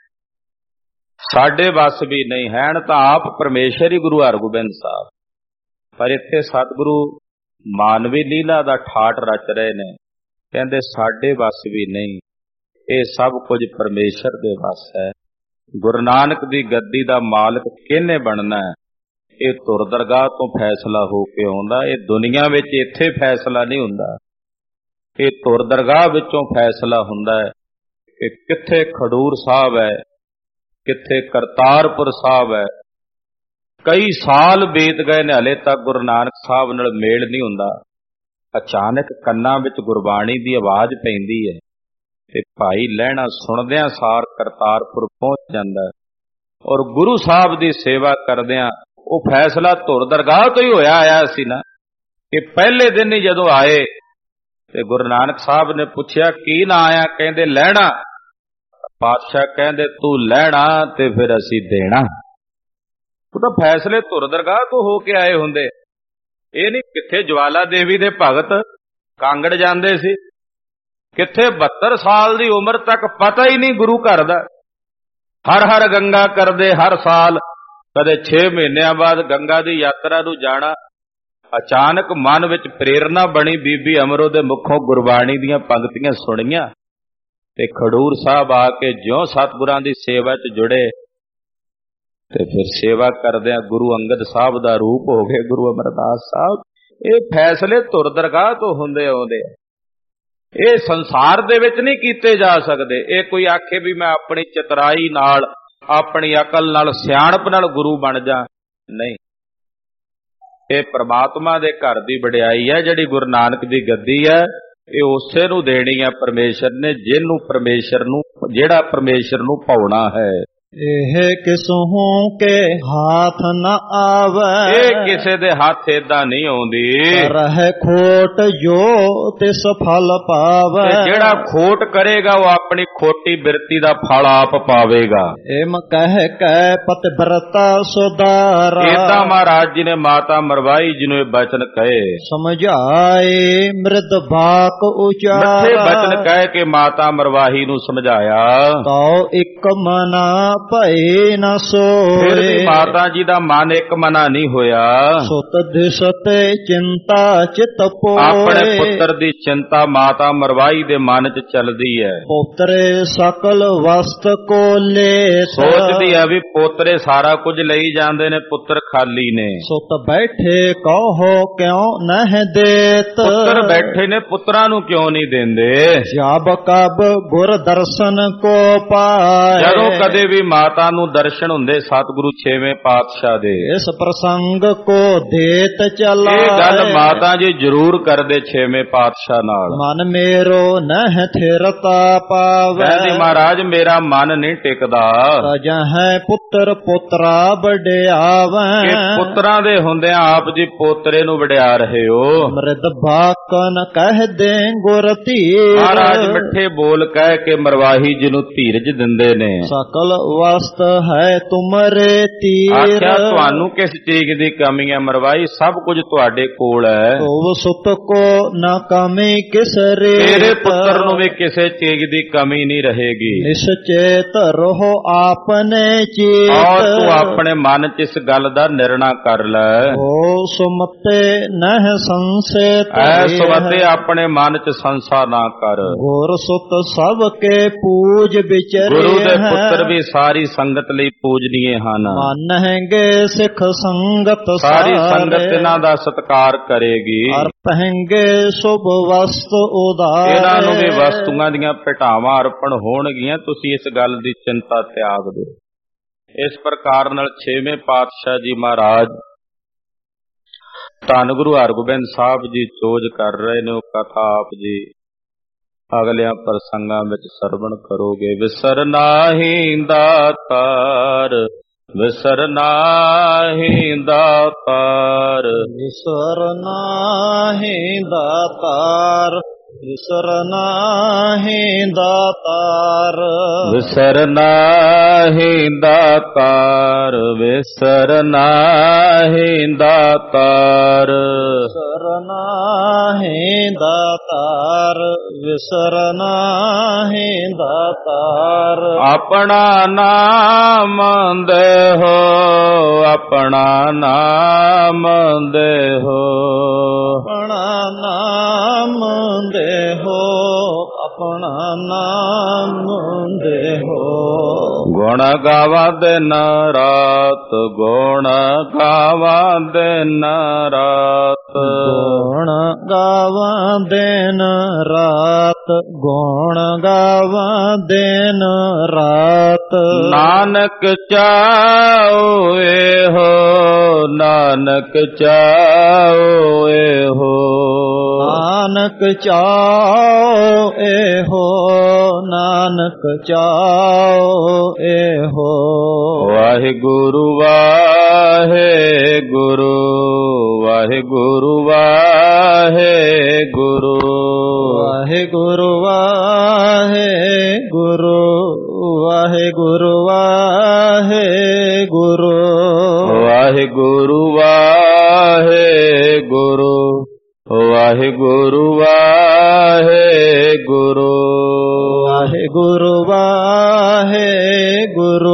ਸਾਡੇ ਵੱਸ ਵੀ ਨਹੀਂ ਹੈਣ। ਤਾਂ ਆਪ ਪਰਮੇਸ਼ਰ ਹੀ ਗੁਰੂ ਹਰਗੋਬਿੰਦ ਸਾਹਿਬ, ਪਰ ਇੱਥੇ ਸਤਿਗੁਰੂ ਮਾਨਵੀ ਲੀਲਾ ਦਾ ਠਾਠ ਰਚ ਰਹੇ ਨੇ। ਕਹਿੰਦੇ ਸਾਡੇ ਵੱਸ ਵੀ ਨਹੀਂ, ਇਹ ਸਭ ਕੁਝ ਪਰਮੇਸ਼ਰ ਦੇ ਵੱਸ ਹੈ। ਗੁਰੂ ਨਾਨਕ ਦੀ ਗੱਦੀ ਦਾ ਮਾਲਕ ਕਿਹਨੇ ਬਣਨਾ ਹੈ? ਇਹ ਧੁਰ ਦਰਗਾਹ ਤੋਂ ਫੈਸਲਾ ਹੋ ਕੇ ਆਉਂਦਾ। ਇਹ ਦੁਨੀਆ ਵਿੱਚ ਇੱਥੇ ਫੈਸਲਾ ਨਹੀਂ ਹੁੰਦਾ, ਇਹ ਧੁਰ ਦਰਗਾਹ ਵਿੱਚੋਂ ਫੈਸਲਾ ਹੁੰਦਾ ਹੈ ਕਿ ਕਿੱਥੇ ਖਡੂਰ ਸਾਹਿਬ ਹੈ, ਕਿੱਥੇ ਕਰਤਾਰਪੁਰ ਸਾਹਿਬ ਹੈ। ਕਈ ਸਾਲ ਬੀਤ ਗਏ ਨੇ, ਹਲੇ ਤੱਕ ਗੁਰੂ ਨਾਨਕ ਸਾਹਿਬ ਨਾਲ ਮੇਲ ਨਹੀਂ ਹੁੰਦਾ। ਅਚਾਨਕ ਕੰਨਾਂ ਵਿੱਚ ਗੁਰਬਾਣੀ ਦੀ ਆਵਾਜ਼ ਪੈਂਦੀ ਹੈ ਤੇ ਭਾਈ ਲਹਿਣਾ ਸੁਣਦਿਆਂ ਸਾਰ ਕਰਤਾਰਪੁਰ ਪਹੁੰਚ ਜਾਂਦਾ ਔਰ ਗੁਰੂ ਸਾਹਿਬ ਦੀ ਸੇਵਾ ਕਰਦਿਆਂ ਉਹ ਫੈਸਲਾ ਧੁਰ ਦਰਗਾਹ ਤੋਂ ਹੀ ਹੋਇਆ ਆਇਆ ਸੀ ਨਾ, ਕਿ ਪਹਿਲੇ ਦਿਨ ਹੀ ਜਦੋਂ ਆਏ ਤੇ ਗੁਰੂ ਨਾਨਕ ਸਾਹਿਬ ਨੇ ਪੁੱਛਿਆ ਕੀ ਨਾਂ ਆਇਆ? ਕਹਿੰਦੇ ਲਹਿਣਾ। ਪਾਤਸ਼ਾਹ ਕਹਿੰਦੇ ਤੂੰ ਲਹਿਣਾ ਤੇ ਫਿਰ ਅਸੀਂ ਦੇਣਾ। ਉਹ ਤਾਂ ਫੈਸਲੇ ਧੁਰ ਦਰਗਾਹ ਤੋਂ ਹੋ ਕੇ ਆਏ ਹੁੰਦੇ। ਇਹ ਨਹੀਂ ਕਿੱਥੇ ਜਵਾਲਾ ਦੇਵੀ ਦੇ ਭਗਤ ਕਾਂਗੜ ਜਾਂਦੇ ਸੀ, ਕਿੱਥੇ 72 ਸਾਲ ਦੀ ਉਮਰ ਤੱਕ ਪਤਾ ਹੀ ਨਹੀਂ ਗੁਰੂ ਘਰ ਦਾ। ਹਰ ਹਰ ਗੰਗਾ ਕਰਦੇ ਹਰ ਸਾਲ, ਕਦੇ 6 ਮਹੀਨਿਆਂ ਬਾਅਦ ਗੰਗਾ ਦੀ ਯਾਤਰਾ ਨੂੰ ਜਾਣਾ। ਅਚਾਨਕ ਮਨ ਵਿੱਚ ਪ੍ਰੇਰਨਾ ਬਣੀ, ਬੀਬੀ ਅਮਰੋ ਦੇ ਮੁਖੋਂ ਗੁਰਬਾਣੀ ਦੀਆਂ ਪੰਕਤੀਆਂ ਸੁਣੀਆਂ ਤੇ ਖਡੂਰ ਸਾਹਿਬ ਆ ਕੇ ਜਿਉਂ ਸਤਿਗੁਰਾਂ ਦੀ ਸੇਵਾ 'ਚ ਜੁੜੇ ਤੇ ਫਿਰ ਸੇਵਾ ਕਰਦਿਆਂ ਗੁਰੂ ਅੰਗਦ ਸਾਹਿਬ ਦਾ ਰੂਪ ਹੋ ਗਏ ਗੁਰੂ ਅਮਰਦਾਸ ਸਾਹਿਬ। ਇਹ ਫੈਸਲੇ ਧੁਰ ਦਰਗਾਹ ਤੋਂ ਹੁੰਦੇ ਆਉਂਦੇ ਆ, ਇਹ ਸੰਸਾਰ ਦੇ ਵਿੱਚ ਨਹੀਂ ਕੀਤੇ ਜਾ ਸਕਦੇ। ਇਹ ਕੋਈ ਆਖੇ ਵੀ ਮੈਂ ਆਪਣੀ ਚਤਰਾਈ ਨਾਲ, ਆਪਣੀ ਅਕਲ ਨਾਲ, ਸਿਆਣਪ ਨਾਲ ਗੁਰੂ ਬਣ ਜਾ, ਨਹੀਂ। ਇਹ ਪ੍ਰਮਾਤਮਾ ਦੇ ਘਰ ਦੀ ਵਡਿਆਈ ਹੈ ਜਿਹੜੀ ਗੁਰੂ ਨਾਨਕ ਦੀ ਗੱਦੀ ਹੈ। ਇਹ ਉਸੇ ਨੂੰ ਦੇਣੀ ਹੈ ਪਰਮੇਸ਼ਰ ਨੇ, ਜਿਹਨੂੰ ਪਰਮੇਸ਼ਰ ਨੂੰ, ਜਿਹੜਾ ਪਰਮੇਸ਼ਰ ਨੂੰ ਪਾਉਣਾ ਹੈ। ਇਹ ਕਿਸਹੂ ਕੇ ਹਾਥ ਨ ਆਵੇ, ਇਹ ਕਿਸੇ ਦੇ ਹੱਥ ਏਦਾਂ ਨਹੀਂ ਆਉਂਦੀ। ਰਹਿ ਖੋਟ ਜੋ ਤਿਸ ਫਲ ਪਾਵੇ, ਜਿਹੜਾ ਖੋਟ ਕਰੇਗਾ ਉਹ ਆਪਣੀ ਖੋਟੀ ਬਿਰਤੀ ਦਾ ਫਲ ਆਪ ਪਾਵੇਗਾ। ਏਮ ਕਹਿ ਕੈ ਪਤਿਵਰਤਾ ਸੁਧਾਰਾ, ਏਦਾਂ ਮਹਾਰਾਜ ਜੀ ਨੇ ਮਾਤਾ ਮਰਵਾਈ ਜੀ ਨੂੰ ਇਹ ਬਚਨ ਕਹੇ। ਸਮਝਾਏ ਮਿਰਦ ਬਾਕ ਉਚਾਰਾ, ਮਿੱਠੇ ਬਚਨ ਕਹਿ ਕੇ ਮਾਤਾ ਮਰਵਾਹੀ ਨੂੰ ਸਮਝਾਇਆ। ਤਉ ਇੱਕ ਮਨਾ ਭਏ ਨ ਸੋਏ, ਫਿਰ ਵੀ ਮਾਤਾ ਜੀ ਦਾ ਮਨ ਇੱਕ ਮਨਾ ਨਹੀਂ ਹੋਇਆ। ਸੁਤ ਦਿਸ ਤੇ ਚਿੰਤਾ ਚਿਤ ਪੋਏ, ਆਪਣੇ ਪੁੱਤਰ ਦੀ ਚਿੰਤਾ ਮਾਤਾ ਮਰਵਾਈ ਦੇ ਮਨ 'ਚ ਚੱਲਦੀ ਹੈ। ਪੁੱਤਰੇ ਸਕਲ ਵਸਤ ਕੋ ਲੇਤ, ਸੋਚਦੀ ਹੈ ਵੀ ਪੋਤਰੇ ਸਾਰਾ ਕੁਝ ਲਈ ਜਾਂਦੇ ਨੇ, ਪੁੱਤਰ ਖਾਲੀ ਨੇ। ਸੁਤ ਬੈਠੇ ਕਹੋ ਕਿਉ ਨਹਿ ਦੇਤ, ਪੁੱਤਰ ਬੈਠੇ ਨੇ, ਪੁੱਤਰਾਂ ਨੂੰ ਕਿਉਂ ਨਹੀਂ ਦਿੰਦੇ? ਜਬ ਕਬ ਗੁਰ ਦਰਸ਼ਨ ਕੋ ਪਾਏ, ਜਦੋਂ ਕਦੇ ਵੀ ਮਾਤਾ ਨੂੰ ਦਰਸ਼ਨ ਹੁੰਦੇ ਸਤਿਗੁਰੂ 6ਵੇਂ ਪਾਤਸ਼ਾਹ ਦੇ, ਇਸ ਪ੍ਰਸੰਗ ਕੋ ਦੇਤ ਚਲਾਏ। ਇਹ ਗੱਲ ਮਾਤਾ ਜੀ ਜ਼ਰੂਰ ਕਰਦੇ 6ਵੇਂ ਪਾਤਸ਼ਾਹ ਨਾਲ। ਮਨ ਮੇਰੋ ਨਹਿ ਥਿਰਤਾ ਪਾਵੇ, ਕਹਿੰਦੀ ਮਹਾਰਾਜ ਮੇਰਾ ਮਨ ਨਹੀਂ ਟਿਕਦਾ। ਤਜਹਿ ਪੁੱਤਰ ਪੁੱਤਰਾ ਵਡਿਆਵੈ, ਕਿ ਪੁੱਤਰਾਂ ਦੇ ਹੁੰਦਿਆਂ ਆਪ ਜੀ ਪੋਤਰੇ ਨੂੰ ਵਡਿਆ ਰਹੇ ਹੋ। ਮ੍ਰਿਦ ਬਾਕਨ ਕਹਿ ਦੇ ਗੁਰ ਧੀਰ, ਮਹਾਰਾਜ ਮਿੱਠੇ ਬੋਲ ਕਹਿ ਕੇ ਮਰਵਾਹੀ ਜੀ ਨੂੰ ਧੀਰਜ ਦਿੰਦੇ ਨੇ। ਸਕਲ ਵਸਤ ਹੈ ਤੁਮਰੇ ਤੀਰ, ਆਖਿਆ ਤੁਹਾਨੂੰ ਕਿਸ ਚੀਜ਼ ਦੀ ਕਮੀ ਹੈ ਮਰਵਾਈ? ਸਭ ਕੁਝ ਤੁਹਾਡੇ ਕੋਲ ਹੈ। ਤੋ ਸੁਤ ਕੋ ਨਾ ਕਮੀ ਕਿਸ ਰੇ, ਤੇਰੇ ਪੁੱਤਰ ਨੂੰ ਵੀ ਕਿਸੇ ਚੀਜ਼ ਦੀ ਕਮੀ ਨਹੀਂ ਰਹੇਗੀ। ਨਿਸ਼ਚੇਤ ਰਹੋ ਆਪਨੇ ਚੇਤ, ਔਰ ਤੂੰ ਆਪਣੇ ਮਨ 'ਚ ਇਸ ਗੱਲ ਦਾ ਨਿਰਣਾ ਕਰ ਲੈ। ਓ ਸੁਮਤੇ ਨਹਿ ਸੰਸੇ, ਐ ਸੁਮਤੇ ਆਪਣੇ ਮਨ 'ਚ ਸੰਸਾ ਨਾ ਕਰ। ਗੁਰ ਸੁਤ ਸਭ ਕੇ ਪੂਜ ਵਿਚਰੇ, ਗੁਰੂ ਦੇ ਪੁੱਤਰ ਵੀ ਸਾਰੀ ਸੰਗਤ ਲਈ ਪੂਜਨੀਏ ਹਨ। ਮੰਨਹਿਗੇ ਸਿੱਖ ਸੰਗਤ ਸਾਰੀ ਸੰਗਤ ਇਹਨਾਂ ਦਾ ਸਤਿਕਾਰ ਕਰੇਗੀ। ਅਰਪਹਿਗੇ ਸੁਭ ਵਸਤ ਉਦਾਰੇ, ਇਹਨਾਂ ਨੂੰ ਵੀ ਵਸਤੂਆਂ ਦੀਆਂ ਭੇਟਾਵਾਂ ਅਰਪਣ ਹੋਣਗੀਆਂ। ਤੁਸੀਂ ਇਸ ਗੱਲ ਦੀ ਚਿੰਤਾ ਤਿਆਗ ਦਿਓ। ਇਸ ਪ੍ਰਕਾਰ ਨਾਲ 6ਵੇਂ ਪਾਤਸ਼ਾਹ ਜੀ ਮਹਾਰਾਜ ਧੰਨ ਗੁਰੂ ਹਰਗੋਬਿੰਦ ਸਾਹਿਬ ਜੀ ਚੋਜ ਕਰ ਰਹੇ ਨੇ। ਉਹ ਕਥਾ ਆਪ ਜੀ ਅਗਲਿਆਂ ਪ੍ਰਸੰਗਾਂ ਵਿੱਚ ਸਰਵਣ ਕਰੋਗੇ। ਵਿਸਰ ਨਾਹੀਂ ਦਾਤਾਰ, ਵਿਸਰ ਨਾਹੀਂ ਦਾਤਾਰ, ਵਿਸਰ ਨਾਹੀਂ ਦਾਤਾਰ, ਵਿਸਰ ਨਾਹੀ ਦਾਤਾਰ ਵਿਸਰ ਨਾਹੀ ਦਾਤਾਰ ਵਿਸਰ ਨਾਹੀ ਦਾਤਾਰ ਵਿਸਰ ਨਾਹੀ ਦਾਤਾਰ ਵਿਸਰ ਨਾਹੀ ਦਾਤਾਰ ਆਪਣਾ ਨਾਮ ਦੇਹੋ ਆਪਣਾ ਨਾਮ ਦੇਹੋ ਆਪਣਾ ਨਾਮ ਦੇਹੋ ਆਪਣਾ ਨਾਮ ਦੇਹੋ ਗੁਣ ਗਾਵਾਂ ਦਿਨ ਰਾਤ ਗੁਣ ਗਾਵਾਂ ਦਿਨ ਰਾਤ ਗੁਣ ਗਾਵਾਂ ਦਿਨ ਰਾਤ ਗੁਣ ਗਾਵਾਂ ਦਿਨ ਰਾਤ ਨਾਨਕ ਚਾਉ ਇਹੋ ਨਾਨਕ ਚਾਉ ਇਹੋ ਨਾਨਕ ਚਾਉ ਇਹੋ ਨਾਨਕ ਚਾਉ ਇਹੋ ਵਾਹਿਗੁਰੂ ਵਾਹਿਗੁਰੂ ਵਾਹਿਗੁਰੂ ਵਾਹਿਗੁਰੂ ਵਾਹਿਗੁਰੂ ਵਾਹਿਗੁਰੂ ਵਾਹਿਗੁਰੂ ਵਾਹਿਗੁਰੂ ਵਾਹਿਗੁਰੂ ਵਾਹਿਗੁਰੂ ਵਾਹਿਗੁਰੂ ਵਾਹਿਗੁਰੂ ਵਾਹਿਗੁਰੂ ਵਾਹਿਗੁਰੂ